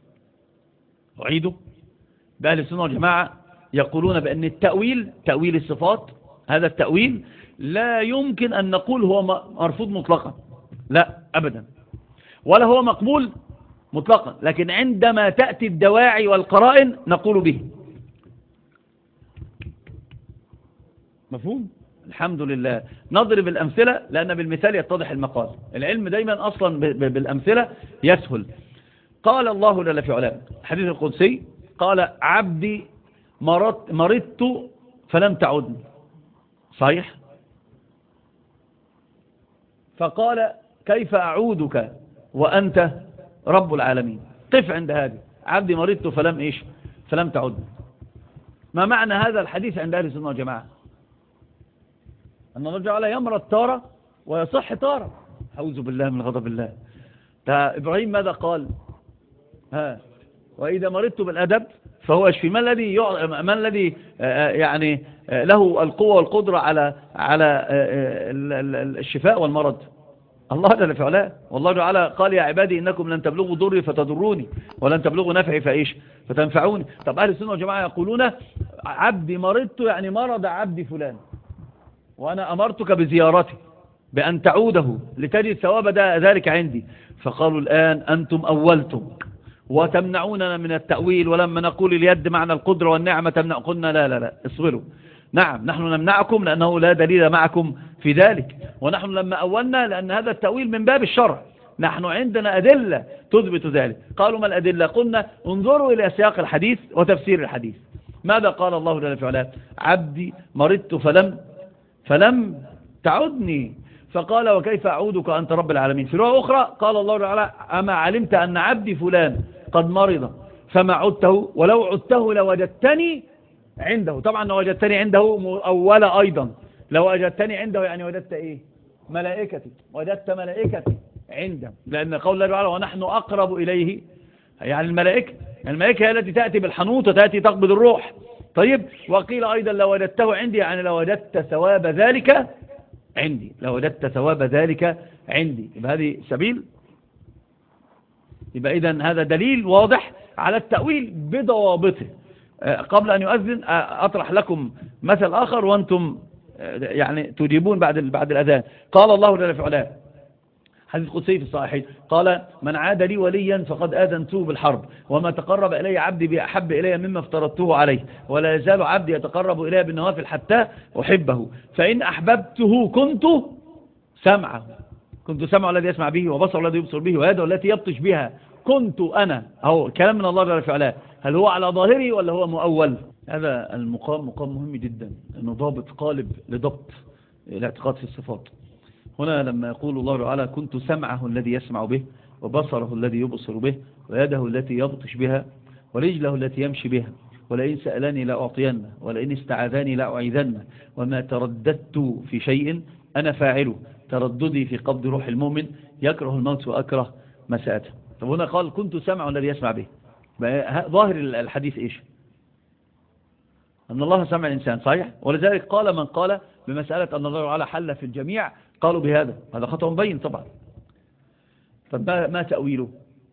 أعيده. بأهل السنة والجماعة يقولون بأن التأويل، تأويل الصفات، هذا التأويل لا يمكن أن نقول هو مرفوض مطلقا، لا أبدا، ولا هو مقبول مطلقا، لكن عندما تأتي الدواعي والقرائن نقول به. مفهوم؟ الحمد لله. نضرب الأمثلة لأن بالمثال يتضح المقال. العلم دايما أصلا بالأمثلة يسهل. قال الله جل في علاه حديث القدسي، قال عبدي مرضت, مرضت فلم تعدني، صحيح؟ فقال كيف أعودك وأنت رب العالمين؟ قف عند هذه، عبدي مرضت فلم إيش؟ فلم تعدني. ما معنى هذا الحديث عند أهل السنة والجماعة؟ أن الله جعل يمرض تارة ويصح تارة. أعوذ بالله من غضب الله. إبراهيم ماذا قال؟ ها، وإذا مرضت بالأدب فهو يشفي. ما الذي يع... ما الذي يعني له القوة والقدرة على على الشفاء والمرض؟ الله جل في علاه، والله تعالى قال يا عبادي إنكم لن تبلغوا ضري فتضروني ولن تبلغوا نفعي فإيش فتنفعوني. طب أهل السنة والجماعة يقولون عبدي مرضت، يعني مرض عبدي فلان، وأنا أمرتك بزيارته بأن تعوده لتجد ثواب ذلك عندي. فقالوا الآن أنتم أولتم وتمنعوننا من التأويل، ولما نقول اليد معنى القدرة والنعمة تمنع، قلنا لا لا لا اصبروا، نعم نحن نمنعكم لأنه لا دليل معكم في ذلك، ونحن لما أولنا لأن هذا التأويل من باب الشرع، نحن عندنا أدلة تثبت ذلك. قالوا ما الأدلة؟ قلنا انظروا إلى سياق الحديث وتفسير الحديث. ماذا قال الله جل في علاه؟ عبدي مرضت فلم فلم تعدني، فقال وكيف أعودك أنت رب العالمين. في رواية أخرى قال الله تعالى أما علمت أن عبدي فلان قد مرض فما عدته، ولو عدته لوجدتني عنده. طبعا لو وجدتني عنده مؤولة أيضا، لو وجدتني عنده يعني وجدت إيه؟ ملائكتي، وجدت ملائكتي عنده، لأن قول الله تعالى ونحن أقرب إليه يعني الملائكة، الملائكة هي التي تأتي بالحنوط وتأتي تقبض الروح. طيب وقيل أيضا لو وجدته عندي يعني لو وجدت ثواب ذلك عندي، لو وجدت ثواب ذلك عندي. يبقى هذه سبيل، يبقى إذن هذا دليل واضح على التأويل بضوابطه. قبل أن يؤذن أطرح لكم مثل آخر وأنتم يعني تجيبون بعد بعد الأذان. قال الله جل في علاه حديث قدسي في الصحيحين قال من عاد لي وليا فقد آذنته بالحرب، وما تقرب إلي عبدي بأحب إلي مما افترضته عليه، ولا يزال عبدي يتقرب إلي بالنوافل حتى أحبه، فإن أحببته كنت سمعه كنت سمعه الذي يسمع به، وبصره الذي يبصر به، ويده التي يبطش بها، كنت أنا. أهو كلام من الله جل في علاه، هل هو على ظاهره ولا هو مؤول؟ هذا المقام مقام مهم جدا، أنه ضابط قالب لضبط الاعتقاد في الصفات. هنا لما يقول الله تعالى كنت سمعه الذي يسمع به، وبصره الذي يبصر به، ويده التي يبطش بها، ورجله التي يمشي بها، ولئن سألني لأعطينه، ولئن استعاذني لأعيذنه، وما ترددت في شيء أنا فاعله، ترددي في قبض روح المؤمن، يكره الموت وأكره مساءته. طب هنا قال كنت سمعه الذي يسمع به، ظاهر الحديث إيش؟ أن الله سمع الإنسان، صحيح؟ ولذلك قال من قال بمسألة أن الله تعالى حل في الجميع قالوا بهذا، هذا خطأ مبين طبعا. طب ما, ما تأويله؟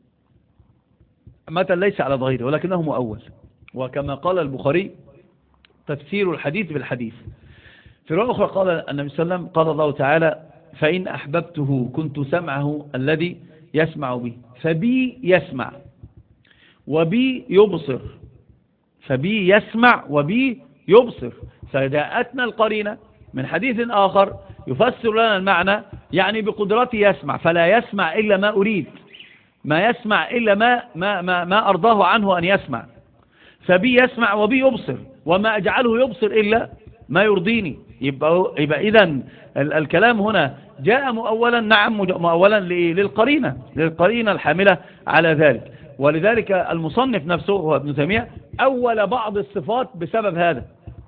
مثل ليس على ظاهره ولكنه مؤول، وكما قال البخاري تفسير الحديث بالحديث. في رواية أخرى قال النبي صلى الله عليه وسلم قال الله تعالى فإن أحببته كنت سمعه الذي يسمع به، فبي يسمع وبي يبصر، فبي يسمع وبي يبصر. فجاءتنا القرينة من حديث آخر يفسر لنا المعنى، يعني بقدرتي يسمع، فلا يسمع إلا ما أريد، ما يسمع إلا ما, ما, ما, ما أرضاه عنه أن يسمع. فبي يسمع وبي يبصر، وما أجعله يبصر إلا ما يرضيني. يبقى, يبقى إذن الكلام هنا جاء مؤولا، نعم مؤولا للقرينة، للقرينة الحاملة على ذلك. ولذلك المصنف نفسه هو ابن تيمية أول بعض الصفات بسبب هذا،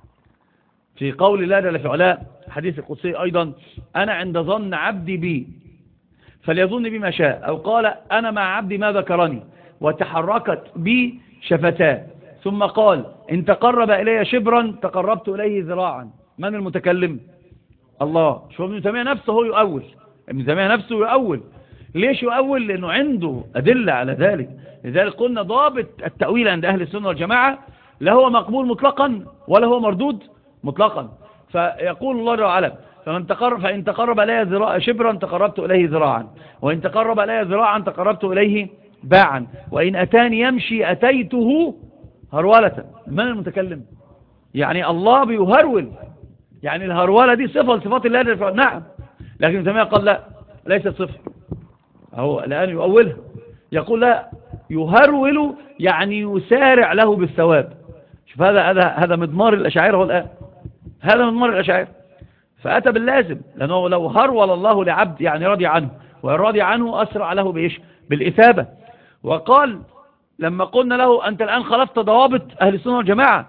في قول الله جل في علاه حديث القدسي أيضا أنا عند ظن عبدي بي فليظن بي ما شاء، أو قال أنا مع عبدي ما ذكرني، وتحركت بي شفتاه، ثم قال إن تقرب إلي شبرا تقربت إليه ذراعا. من المتكلم؟ الله. شوف ابن تيمية نفسه هو يؤول، ابن تيمية نفسه يؤول. ليش يؤول؟ لأنه عنده أدلة على ذلك. لذلك قلنا ضابط التأويل عند أهل السنة والجماعة لا هو مقبول مطلقا ولا هو مردود مطلقا. فيقول الله تعالى فمن تقرب فإن تقرب إلي ذراعا شبرا تقربت إليه ذراعا، وإن تقرب إلي ذراعا تقربت إليه باعا، وإن أتاني يمشي أتيته هرولة. من المتكلم؟ يعني الله بيهرول، يعني الهرولة دي صفة لصفات الله، نعم، لكن ابن تيمية قال لا ليست صفة، هو الآن يؤولها، يقول لا يهرول يعني يسارع له بالثواب. شوف هذا هذا هذا مضمار الأشاعرة الآن، هذا مضمار الأشاعرة، فأتى باللازم، لأنه لو هرول الله لعبد يعني رضي عنه، وإن رضي عنه أسرع له بإيش؟ بالإثابة. وقال لما قلنا له أنت الآن خلفت ضوابط أهل السنة والجماعة،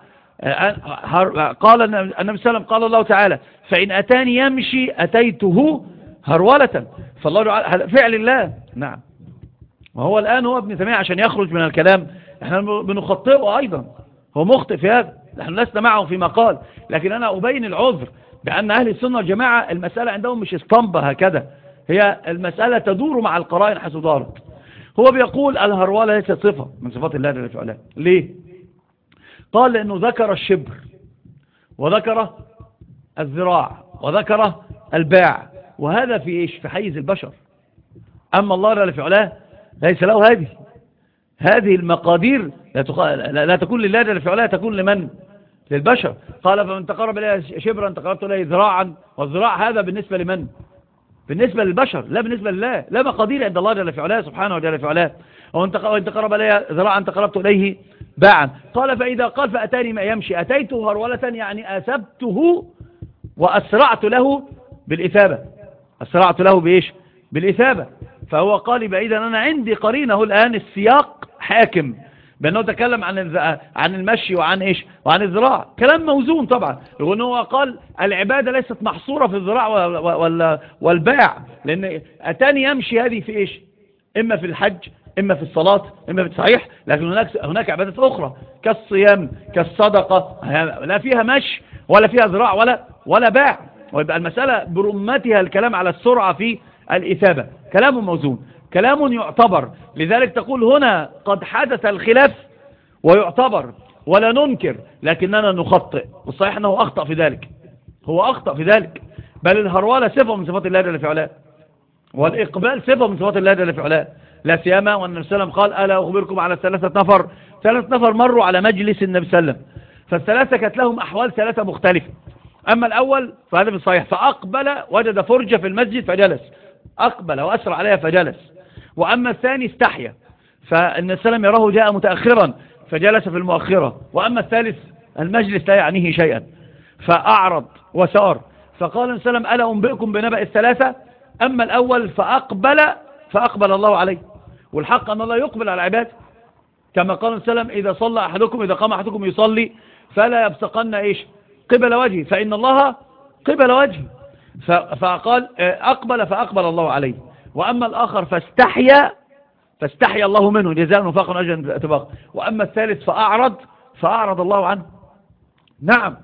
قال النبي صلى الله عليه وسلم قال الله تعالى فإن أتاني يمشي أتيته هرولة، فالله فعل الله، نعم. وهو الآن هو ابن تيمية عشان يخرج من الكلام احنا بنخطئه أيضا، هو مخطئ في هذا، نحن لسنا معه فيما قال، لكن أنا أبين العذر بأن أهل السنة والجماعة المسألة عندهم مش اسطمبة هكذا، هي المسألة تدور مع القرائن حيث دارت. هو بيقول الهرولة ليست صفة من صفات الله جل وعلا. ليه؟ قال لأنه ذكر الشبر وذكر الذراع وذكر الباع، وهذا في إيش؟ في حيز البشر. أما الله جل وعلا ليس له هذه هذه المقادير، لا, تق... لا تكون لله جل وعلا، تكون لمن؟ للبشر. قال فمن تقرب إليه شبرا تقربت إليه ذراعا، والذراع هذا بالنسبة لمن؟ بالنسبة للبشر، لا بالنسبة لله. لا مقادير عند الله جل وعلا سبحانه وجل وعلا. وإن تقرب إليه ذراعا تقربت إليه باعا. قال فإذا قال فأتاني ما يمشي أتيته هرولة، يعني أسبته وأسرعت له بالإثابة. أسرعت له بإيش؟ بالإثابة. فهو قال بعيدا أنا عندي قرينه الآن، السياق حاكم بأنه تكلم عن عن المشي وعن إيش؟ وعن الذراع. كلام موزون طبعا، لأنه هو قال العبادة ليست محصورة في الذراع والباع، لأن أتاني يمشي هذه في إيش؟ إما في الحج، إما في الصلاة، إما في الصحيح، لكن هناك هناك عبادات أخرى كالصيام كالصدقة لا فيها مشي ولا فيها ذراع ولا ولا باع. ويبقى المسألة برمتها الكلام على السرعة في الإثابة. كلام موزون، كلام يعتبر. لذلك تقول هنا قد حدث الخلاف ويعتبر ولا ننكر، لكننا نخطئ. والصحيح أنه أخطأ في ذلك، هو أخطأ في ذلك. بل الهرولة صفة من صفات الله جل وعلا، والإقبال صفة من صفات الله جل وعلا، لا سيما وأن النبي صلى الله عليه وسلم قال ألا أخبركم على ثلاثة نفر ثلاثة نفر مروا على مجلس النبي صلى الله عليه وسلم، فالثلاثة كانت لهم أحوال ثلاثة مختلفة. أما الأول فهذا في الصحيح، فأقبل وجد فرجة في المسجد فجلس، أقبل وأسرع عليها فجلس. وأما الثاني استحيا، فالنبي صلى الله عليه وسلم يراه جاء متأخرا فجلس في المؤخرة. وأما الثالث المجلس لا يعنيه شيئا فأعرض وسار. فقال النبي صلى الله عليه وسلم ألا أنبئكم بنبأ الثلاثة؟ أما الأول فأقبل فأقبل الله عليه، والحق أن الله يقبل على العباد، كما قال النبي صلى الله عليه وسلم إذا صلى أحدكم إذا قام أحدكم يصلي فلا يبصقن إيش؟ قبل وجهه، فإن الله قبل وجهه. فقال أقبل فأقبل الله عليه. وأما الآخر فاستحيا فاستحيا الله منه جزاء وفاقا أجرا اتباقا. وأما الثالث فأعرض فأعرض الله عنه. نعم،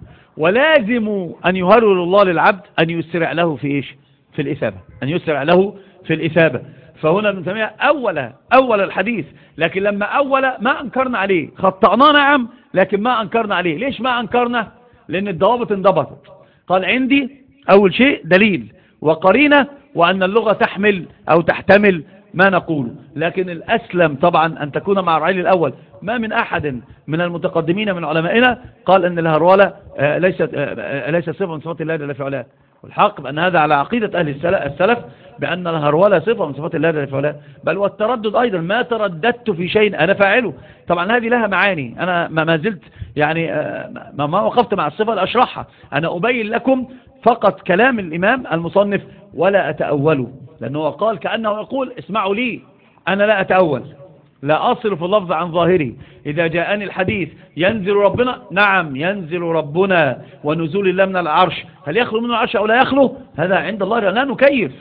ولازم أن يهرول الله للعبد أن يسرع له في إيش؟ في الإثابة، أن يسرع له في الإثابة. فهنا ابن تيمية أول أول الحديث، لكن لما أول ما أنكرنا عليه، خطأنا نعم لكن ما أنكرنا عليه. ليش ما أنكرنا؟ لأن الضوابط انضبطت. قال عندي أول شيء دليل وقرينة، وأن اللغة تحمل أو تحتمل ما نقول. لكن الأسلم طبعا أن تكون مع الرأي الأول. ما من أحد من المتقدمين من علمائنا قال أن الهرولة ليست ليست صفة من صفات الله جل وعلا. والحق بأن هذا على عقيدة أهل السلف، بأن الهرولة صفة من صفات الله جل وعلا. بل والتردد أيضا، ما ترددت في شيء أنا فاعله. طبعا هذه لها معاني، أنا ما زلت يعني ما وقفت مع الصفة لأشرحها، أنا أبين لكم فقط كلام الإمام المصنف ولا أتأوله، لأنه قال كأنه يقول اسمعوا لي أنا لا أتأول، لا أصرف اللفظ عن ظاهره. إذا جاءني الحديث ينزل ربنا، نعم ينزل ربنا ونزول الله من العرش، هل يخلو منه العرش أو لا يخلو؟ هذا عند الله لا نكيف،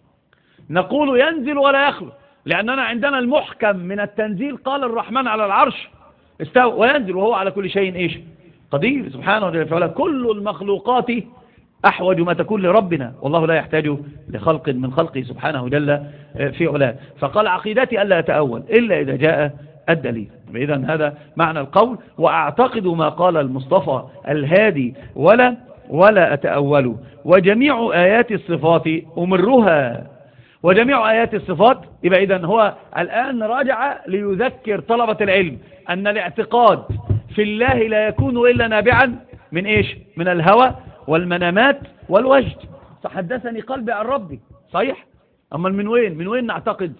نقول ينزل ولا يخلو، لأننا عندنا المحكم من التنزيل قال الرحمن على العرش استوى وينزل وهو على كل شيء إيش؟ قدير سبحانه وتعالى. كل المخلوقات أحوج ما تكون لربنا، والله لا يحتاج لخلق من خلقه سبحانه جل في علاه. فقال عقيدتي ألا أتأول إلا إذا جاء الدليل. إذن هذا معنى القول. وأعتقد ما قال المصطفى الهادي ولا ولا أتأول. وجميع آيات الصفات أمرها، وجميع آيات الصفات. يبقى إذن هو الآن راجع ليذكر طلبة العلم أن الاعتقاد في الله لا يكون إلا نابعا من إيش؟ من الهوى والمنامات والوجد. فحدثني قلبي عن ربي، صحيح؟ أما من وين من وين نعتقد؟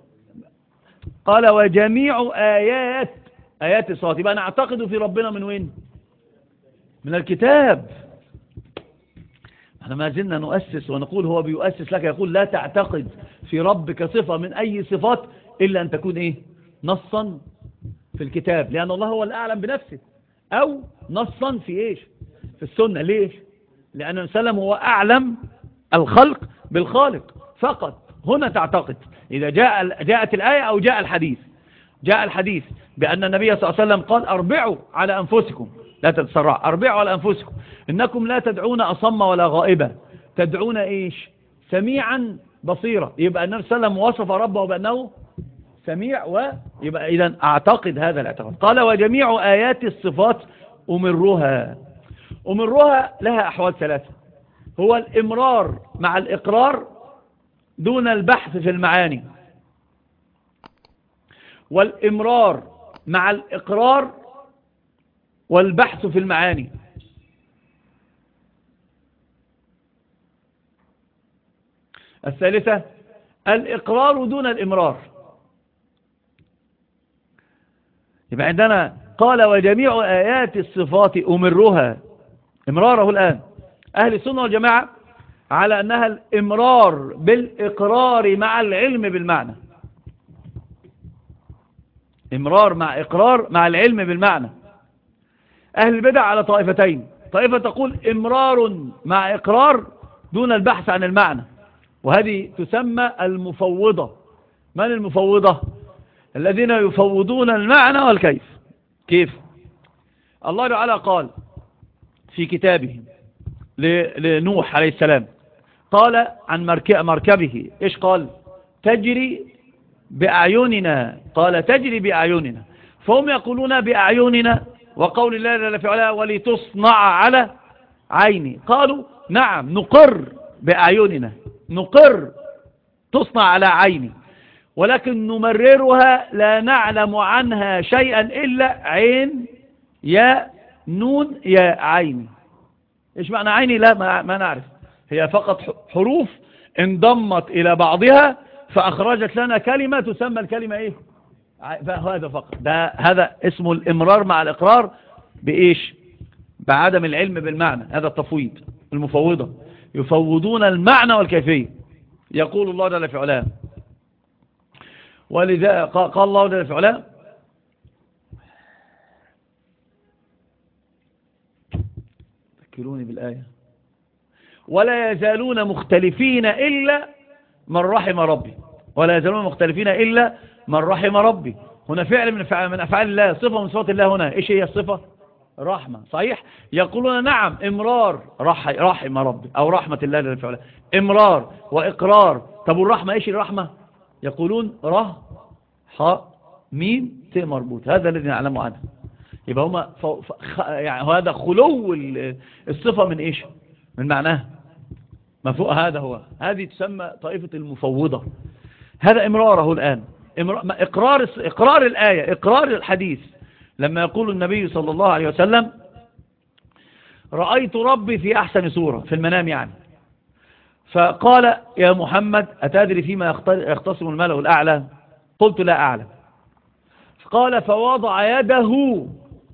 قال وجميع آيات آيات الصفات. يبقى نعتقد في ربنا من وين؟ من الكتاب. احنا ما زلنا نؤسس ونقول هو بيؤسس لك، يقول لا تعتقد في ربك صفة من أي صفات إلا أن تكون إيه؟ نصا في الكتاب، لأن الله هو الأعلم بنفسه، أو نصا في إيش؟ في السنة. ليش؟ لأن النبي صلى الله عليه وسلم هو أعلم الخلق بالخالق فقط. هنا تعتقد إذا جاء جاءت الآية أو جاء الحديث. جاء الحديث بأن النبي صلى الله عليه وسلم قال أربعوا على أنفسكم لا تتسرعوا، أربعوا على أنفسكم إنكم لا تدعون أصم ولا غائبة، تدعون إيش؟ سميعا بصيرة. يبقى النبي صلى الله عليه وسلم وصف ربه بأنه سميع، ويبقى إذن أعتقد هذا الاعتقاد. قال وجميع آيات الصفات أمرها. أمرها لها أحوال ثلاثة: هو الإمرار مع الإقرار دون البحث في المعاني، والإمرار مع الإقرار والبحث في المعاني. الثالثة الإقرار دون الإمرار. يبقى عندنا قال وجميع آيات الصفات أمرها، إمراره الآن أهل السنة والجماعة على أنها الإمرار بالإقرار مع العلم بالمعنى. إمرار مع إقرار مع العلم بالمعنى. أهل البدع على طائفتين: طائفة تقول إمرار مع إقرار دون البحث عن المعنى، وهذه تسمى المفوضة. من المفوضة؟ الذين يفوضون المعنى والكيف. كيف؟ الله تعالى قال في كتابه لنوح عليه السلام، قال عن مركبه إيش قال؟ تجري بأعيننا. قال تجري بأعيننا. فهم يقولون بأعيننا، وقول الله جل في علاه ولتصنع على عيني. قالوا نعم نقر بأعيننا، نقر تصنع على عيني، ولكن نمررها لا نعلم عنها شيئا إلا عين يا نون يا عيني. إيش معنى عيني؟ لا ما, ما نعرف، هي فقط حروف انضمت إلى بعضها فأخرجت لنا كلمة تسمى الكلمة إيه؟ هذا فقط. ده هذا اسمه الإمرار مع الإقرار بإيش؟ بعدم العلم بالمعنى. هذا التفويض. المفوضة يفوضون المعنى والكيفية. يقول الله جل في علاه، ولذا قال الله جل في علاه ذكروني بالآية: ولا يزالون مختلفين إلا من رحم ربي. ولا يزالون مختلفين إلا من رحم ربي. هنا فعل من من أفعال الله، صفة من صفات الله. هنا إيش هي الصفة؟ رحمة. صحيح؟ يقولون نعم إمرار رحم ربي أو رحمة الله جل في علاه، إمرار وإقرار. طب والرحمة إيش الرحمة؟ يقولون ره ح ميم ت مربوط. هذا الذي نعلمه عنه. يبقى هما ف... ف... يعني هذا خلو الصفة من إيش؟ من معناها. ما فوق هذا هو. هذه تسمى طائفة المفوضة. هذا إمراره الآن. إمرار... إقرار إقرار الآية، إقرار الحديث. لما يقول النبي صلى الله عليه وسلم رأيت ربي في أحسن صورة في المنام يعني، فقال يا محمد أتدري فيما يختصم الملأ الأعلى؟ قلت لا أعلم. قال فوضع يده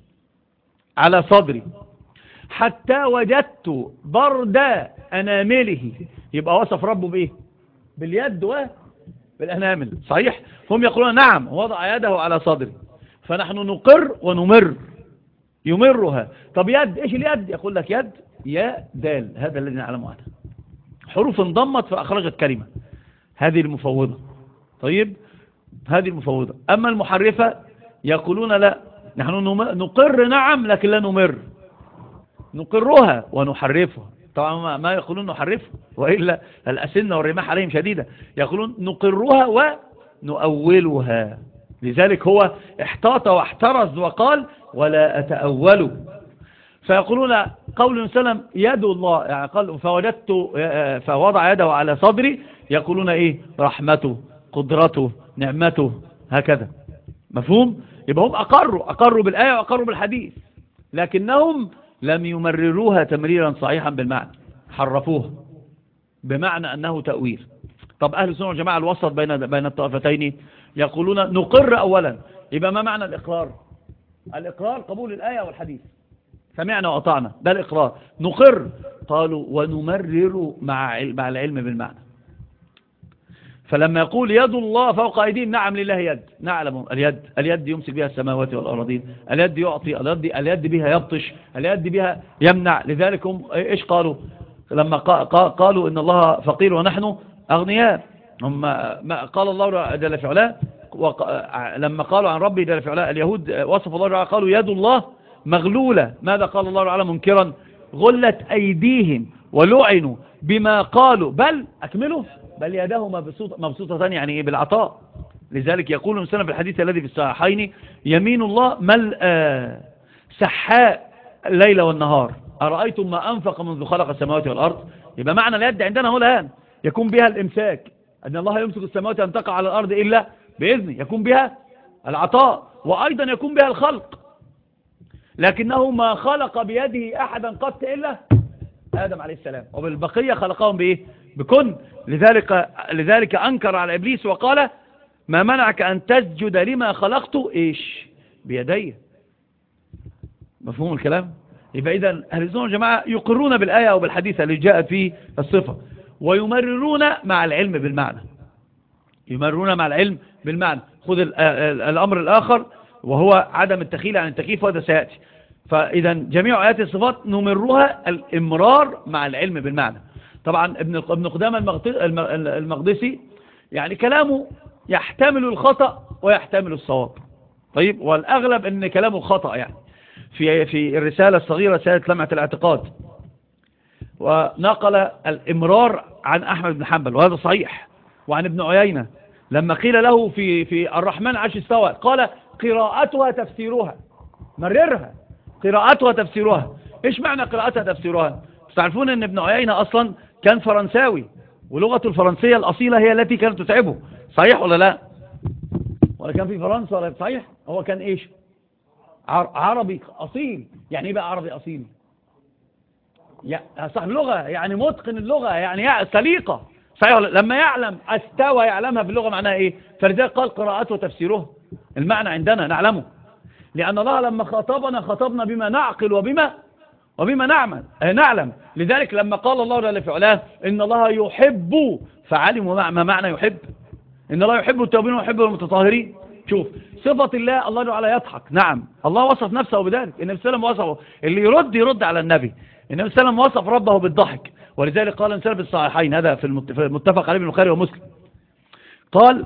على صدري حتى وجدت برد أنامله. يبقى وصف ربه بإيه؟ باليد وبالأنامل. صحيح؟ هم يقولون نعم وضع يده على صدري. فنحن نقر ونمر، يمرها. طب يد إيش اليد؟ يقول لك يد يا دال. هذا الذي نعلمه عنه، حروف انضمت فأخرجت كلمة. هذه المفوضة. طيب هذه المفوضة. أما المحرفة يقولون لا، نحن نقر نعم لكن لا نمر، نقرها ونحرفها. طبعا ما يقولون نحرفها، وإلا الأسنة والرماح عليهم شديدة. يقولون نقرها ونؤولها. لذلك هو احتاط واحترز وقال ولا أتأول. فيقولون قول وسلم يد الله، يعني قال فوجدت فوضع يده على صدري. يقولون ايه؟ رحمته، قدرته، نعمته، هكذا. مفهوم؟ يبقى هم أقروا أقروا بالآية وأقروا بالحديث، لكنهم لم يمرروها تمريرا صحيحا بالمعنى، حرفوها بمعنى أنه تأويل. طب أهل السنة والجماعة الوسط بين بين الطائفتين يقولون نقر أولا. يبقى ما معنى الإقرار؟ الإقرار قبول الآية والحديث، سمعنا وأطعنا، ده الإقرار. نقر قالوا ونمرر مع مع العلم بالمعنى. فلما يقول يد الله فوق أيديهم، نعم لله يد، نعلم اليد. اليد يمسك بها السماوات والأراضين، اليد يعطي، اليد, اليد بها يبطش، اليد بها يمنع. لذلك هم إيش قالوا لما قالوا إن الله فقير ونحن أغنياء؟ هم ما قال الله جل في علاه لما قالوا عن ربي جل في علاه اليهود وصف الله تعالى قالوا يد الله مغلولة. ماذا قال الله تعالى منكرا؟ غلت أيديهم ولعنوا بما قالوا بل أكملوا بل يداه مبسوطة مبسوطتان، يعني إيه؟ بالعطاء. لذلك يقول الإنسان في الحديث الذي في الصحيحين يمين الله ملأى سحاء الليل والنهار أرأيتم ما أنفق منذ خلق السماوات والأرض. يبقى معنى اليد عندنا هو الآن يكون بها الإمساك، أن الله يمسك السماوات أن تقع على الأرض إلا بإذنه، يكون بها العطاء، وأيضا يكون بها الخلق، لكنه ما خلق بيده أحدا قط إلا آدم عليه السلام، وبالبقية خلقهم بإيه؟ بكن. لذلك, لذلك أنكر على إبليس وقال ما منعك أن تسجد لما خلقت إيش بيدي. مفهوم الكلام؟ يبقى إذن أهل السنة والجماعة يقرون بالآية أو بالحديث اللي جاءت فيه الصفة، ويمررون مع العلم بالمعنى، يمررون مع العلم بالمعنى. خذ الأمر الآخر وهو عدم التخيل عن التكييف، وهذا سيأتي. فإذا جميع آيات الصفات نمرها الإمرار مع العلم بالمعنى. طبعا ابن ابن قدامة المقدسي يعني كلامه يحتمل الخطأ ويحتمل الصواب. طيب، والأغلب أن كلامه خطأ، يعني في في الرسالة الصغيرة رسالة لمعة الاعتقاد، ونقل الإمرار عن أحمد بن حنبل وهذا صحيح، وعن ابن عيينة لما قيل له في في الرحمن عرش استوى قال قراءتها تفسيرها، مررها قراءتها تفسيرها. إيش معنى قراءتها تفسيرها؟ تعرفون أن ابن عيينة أصلا كان فرنساوي، ولغته الفرنسية الأصيلة هي التي كانت تتعبه، صحيح ولا لا؟ ولا كان في فرنسا ولا صحيح؟ هو كان إيش؟ عربي أصيل. يعني إيه بقى عربي أصيل؟ صاحب لغة، يعني متقن اللغة، يعني سليقة، صحيح ولا؟ لما يعلم استوى يعلمها في اللغة معناها إيه؟ فلذلك قال قراءته وتفسيره. المعنى عندنا نعلمه، لأن الله لما خاطبنا خاطبنا بما نعقل وبما وبما نعمل نعلم. لذلك لما قال الله جل في علاه إن الله يحب، فعلموا ما معنى يحب. إن الله يحب التوابين ويحب المتطهرين. شوف صفة الله، الله تعالى يضحك، نعم الله وصف نفسه بذلك، النبي صلى الله عليه وسلم وصفه، اللي يرد يرد على النبي. النبي صلى الله عليه وسلم وصف ربه بالضحك، ولذلك قال الإنسان في الصحيحين، هذا في المتفق عليه البخاري ومسلم، قال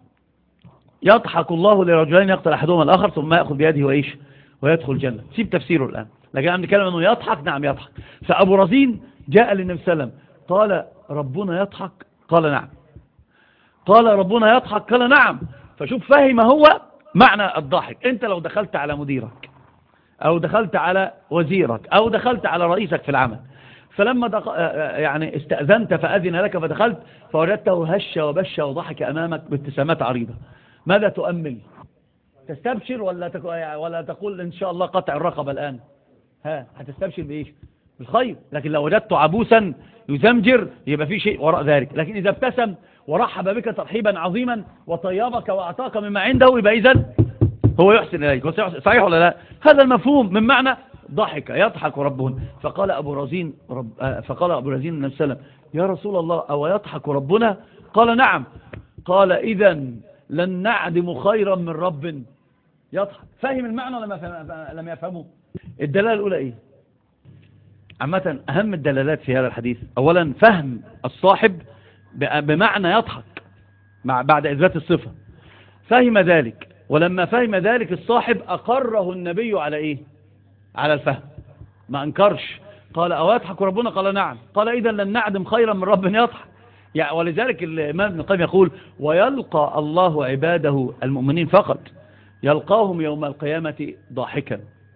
يضحك الله لرجلين يقتل أحدهما الآخر ثم يأخذ بيده وإيش ويدخل الجنة. سيب تفسيره الآن، لكن عم نتكلم أنه يضحك، نعم يضحك. فأبو رزين جاء للنبي صلى الله عليه وسلم قال ربنا يضحك؟ قال نعم. قال ربنا يضحك؟ قال نعم. فشوف فهم هو معنى الضحك. انت لو دخلت على مديرك او دخلت على وزيرك او دخلت على رئيسك في العمل، فلما دق... يعني استأذنت فأذن لك فدخلت فوجدته هش وبش وضحك أمامك بابتسامات عريضة، ماذا تؤمل؟ تستبشر ولا تك... ولا تقول إن شاء الله قطع الرقبة الآن؟ ها هتستبشر بإيش؟ بالخير. لكن لو وجدته عبوسا يزمجر يبقى في شيء وراء ذلك. لكن إذا ابتسم ورحب بك ترحيبا عظيما وطيبك وأعطاك مما عنده يبقى إذن هو يحسن إليك. صحيح ولا لا؟ هذا المفهوم من معنى ضحك، يضحك ربهن. فقال أبو رزين رب فقال أبو رزين النبي صلى الله عليه وسلم يا رسول الله أو يضحك ربنا؟ قال نعم. قال إذن لن نعدم خيرا من رب يضحك. فهم المعنى لما لم يفهمه. الدلالة الأولى إيه؟ عامة أهم الدلالات في هذا الحديث أولا فهم الصاحب بمعنى يضحك مع بعد إثبات الصفة، فهم ذلك، ولما فهم ذلك الصاحب أقره النبي على إيه؟ على الفهم، ما أنكرش. قال أو يضحك ربنا؟ قال نعم. قال إذا لن نعدم خيرا من رب يضحك. يعني ولذلك الإمام ابن القيم يقول ويلقى الله عباده المؤمنين فقط، يلقاهم يوم القيامة ضاحكا.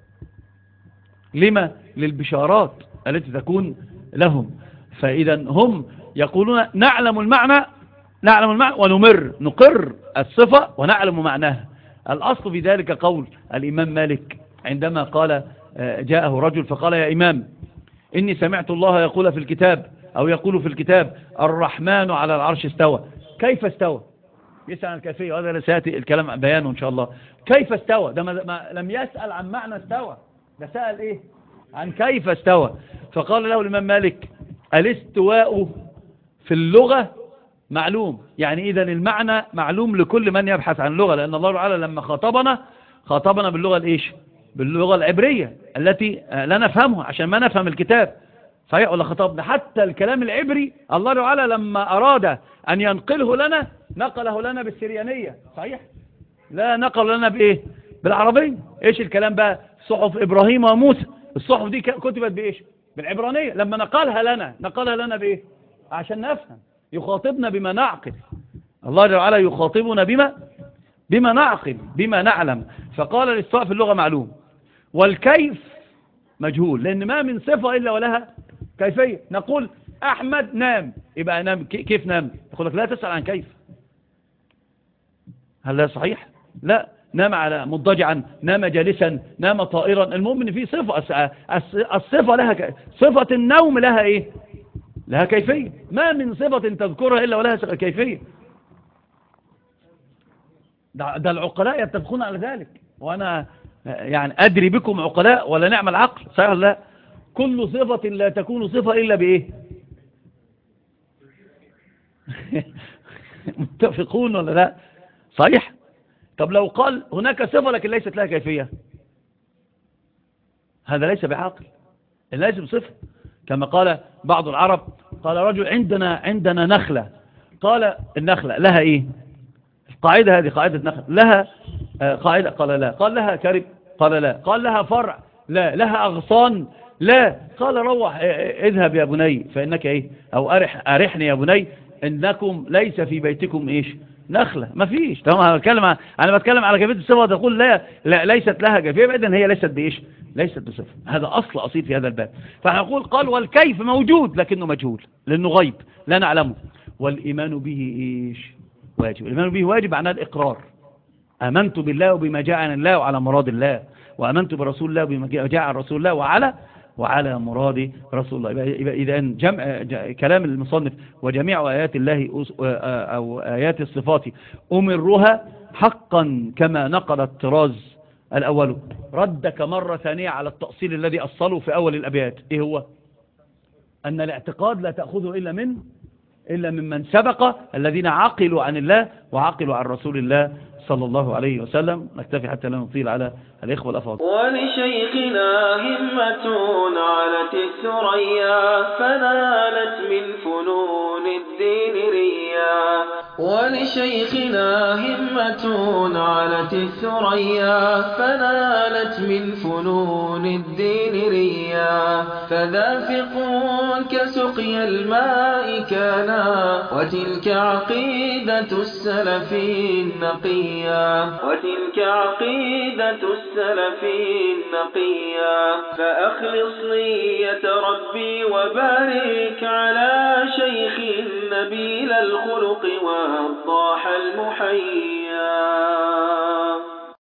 لما؟ للبشارات التي تكون لهم. فإذا هم يقولون نعلم المعنى نعلم المعنى ونمر نقر الصفة ونعلم معناها. الأصل في ذلك قول الإمام مالك عندما قال جاءه رجل فقال يا إمام إني سمعت الله يقول في الكتاب أو يقول في الكتاب الرحمن على العرش استوى. كيف استوى؟ يسأل عن الكيفية، وهذا سيأتي الكلام بيانه إن شاء الله. كيف استوى؟ ده ما ما لم يسأل عن معنى استوى، ده سأل إيه؟ عن كيف استوى. فقال له الإمام مالك الاستواء في اللغة معلوم، يعني إذا المعنى معلوم لكل من يبحث عن اللغة، لأن الله تعالى لما خاطبنا خاطبنا باللغة الإيش؟ باللغة العبرية التي لا نفهمها عشان ما نفهم الكتاب. صحيح ولا خطبنا؟ حتى الكلام العبري الله تعالى لما أراد أن ينقله لنا نقله لنا بالسريانية، صحيح؟ لا نقل لنا بإيه؟ بالعربية. إيش الكلام بقى؟ صحف إبراهيم وموسى، الصحف دي كتبت بإيش؟ بالعبرانية. لما نقلها لنا نقلها لنا بإيه؟ عشان نفهم. يخاطبنا بما نعقل. الله جل وعلا يخاطبنا بما بما نعقل بما نعلم. فقال الاستواء في اللغة معلوم، والكيف مجهول، لأن ما من صفة إلا ولها كيفية. نقول أحمد نام، يبقى نام كيف نام؟ يقول لك لا تسأل عن كيف. هل ده صحيح؟ لا. نام على مضجعا، نام جالسا، نام طائرا، المهم ان في صفة. الصفة لها ك... صفة النوم لها ايه؟ لها كيفية. ما من صفة تذكرها إلا ولها كيفية. ده, ده العقلاء يتفقون على ذلك، وأنا يعني أدري بكم عقلاء ولا نعم العقل، صحيح لا؟ كل صفة لا تكون صفة إلا بإيه؟ متفقون ولا لا؟ صحيح؟ طب لو قال هناك صفة لكن ليست لها كيفية، هذا ليس بعقل، ليس بصفة. كما قال بعض العرب، قال رجل عندنا عندنا نخلة، قال النخلة لها إيه؟ القاعدة هذه قاعدة نخلة، لها قاعدة؟ قال لا. قال لها كرب؟ قال لا. قال لها فرع؟ لا. لها أغصان؟ لا. قال روح اذهب يا بني فإنك إيه، أو أرح أرحني يا بني إنكم ليس في بيتكم إيش؟ نخلة. ما فيش. تمام. أنا بتكلم أنا بتكلم على كيفية الصفة، تقول لا, لا ليست لها كيفية، بعدين هي ليست بإيش؟ ليست بصفة. هذا أصل أصيل في هذا الباب. فنقول قال والكيف موجود لكنه مجهول لأنه غيب لا نعلمه. والإيمان به إيش؟ واجب. الإيمان به واجب معناه الإقرار. آمنت بالله وبما جاء عن الله وعلى مراد الله، وآمنت برسول الله وبما جاء عن رسول الله وعلى وعلى مراد رسول الله. يبقى إذا جمع كلام المصنف وجميع آيات الله أو آيات الصفات أمرها حقا كما نقل الطراز الأول. ردك مرة ثانية على التأصيل الذي أصله في أول الأبيات. إيه هو؟ أن الاعتقاد لا تأخذه إلا من إلا ممن سبق، الذين عقلوا عن الله وعقلوا عن رسول الله صلى الله عليه وسلم. نكتفي حتى لا نطيل على الإخوة الأفاضل. ولشيخنا همة علت الثريا فنالت من فنون الدين ريا. ولشيخنا همة علت الثريا فنالت من فنون الدين ريا. فذافق كسقي الماء كانا وتلك عقيدة السلف النقيا. وتلك عقيدة السلف النقيا. فأخلص نية ربي وبارك على شيخ نبيل الخلق والضاح المحيا.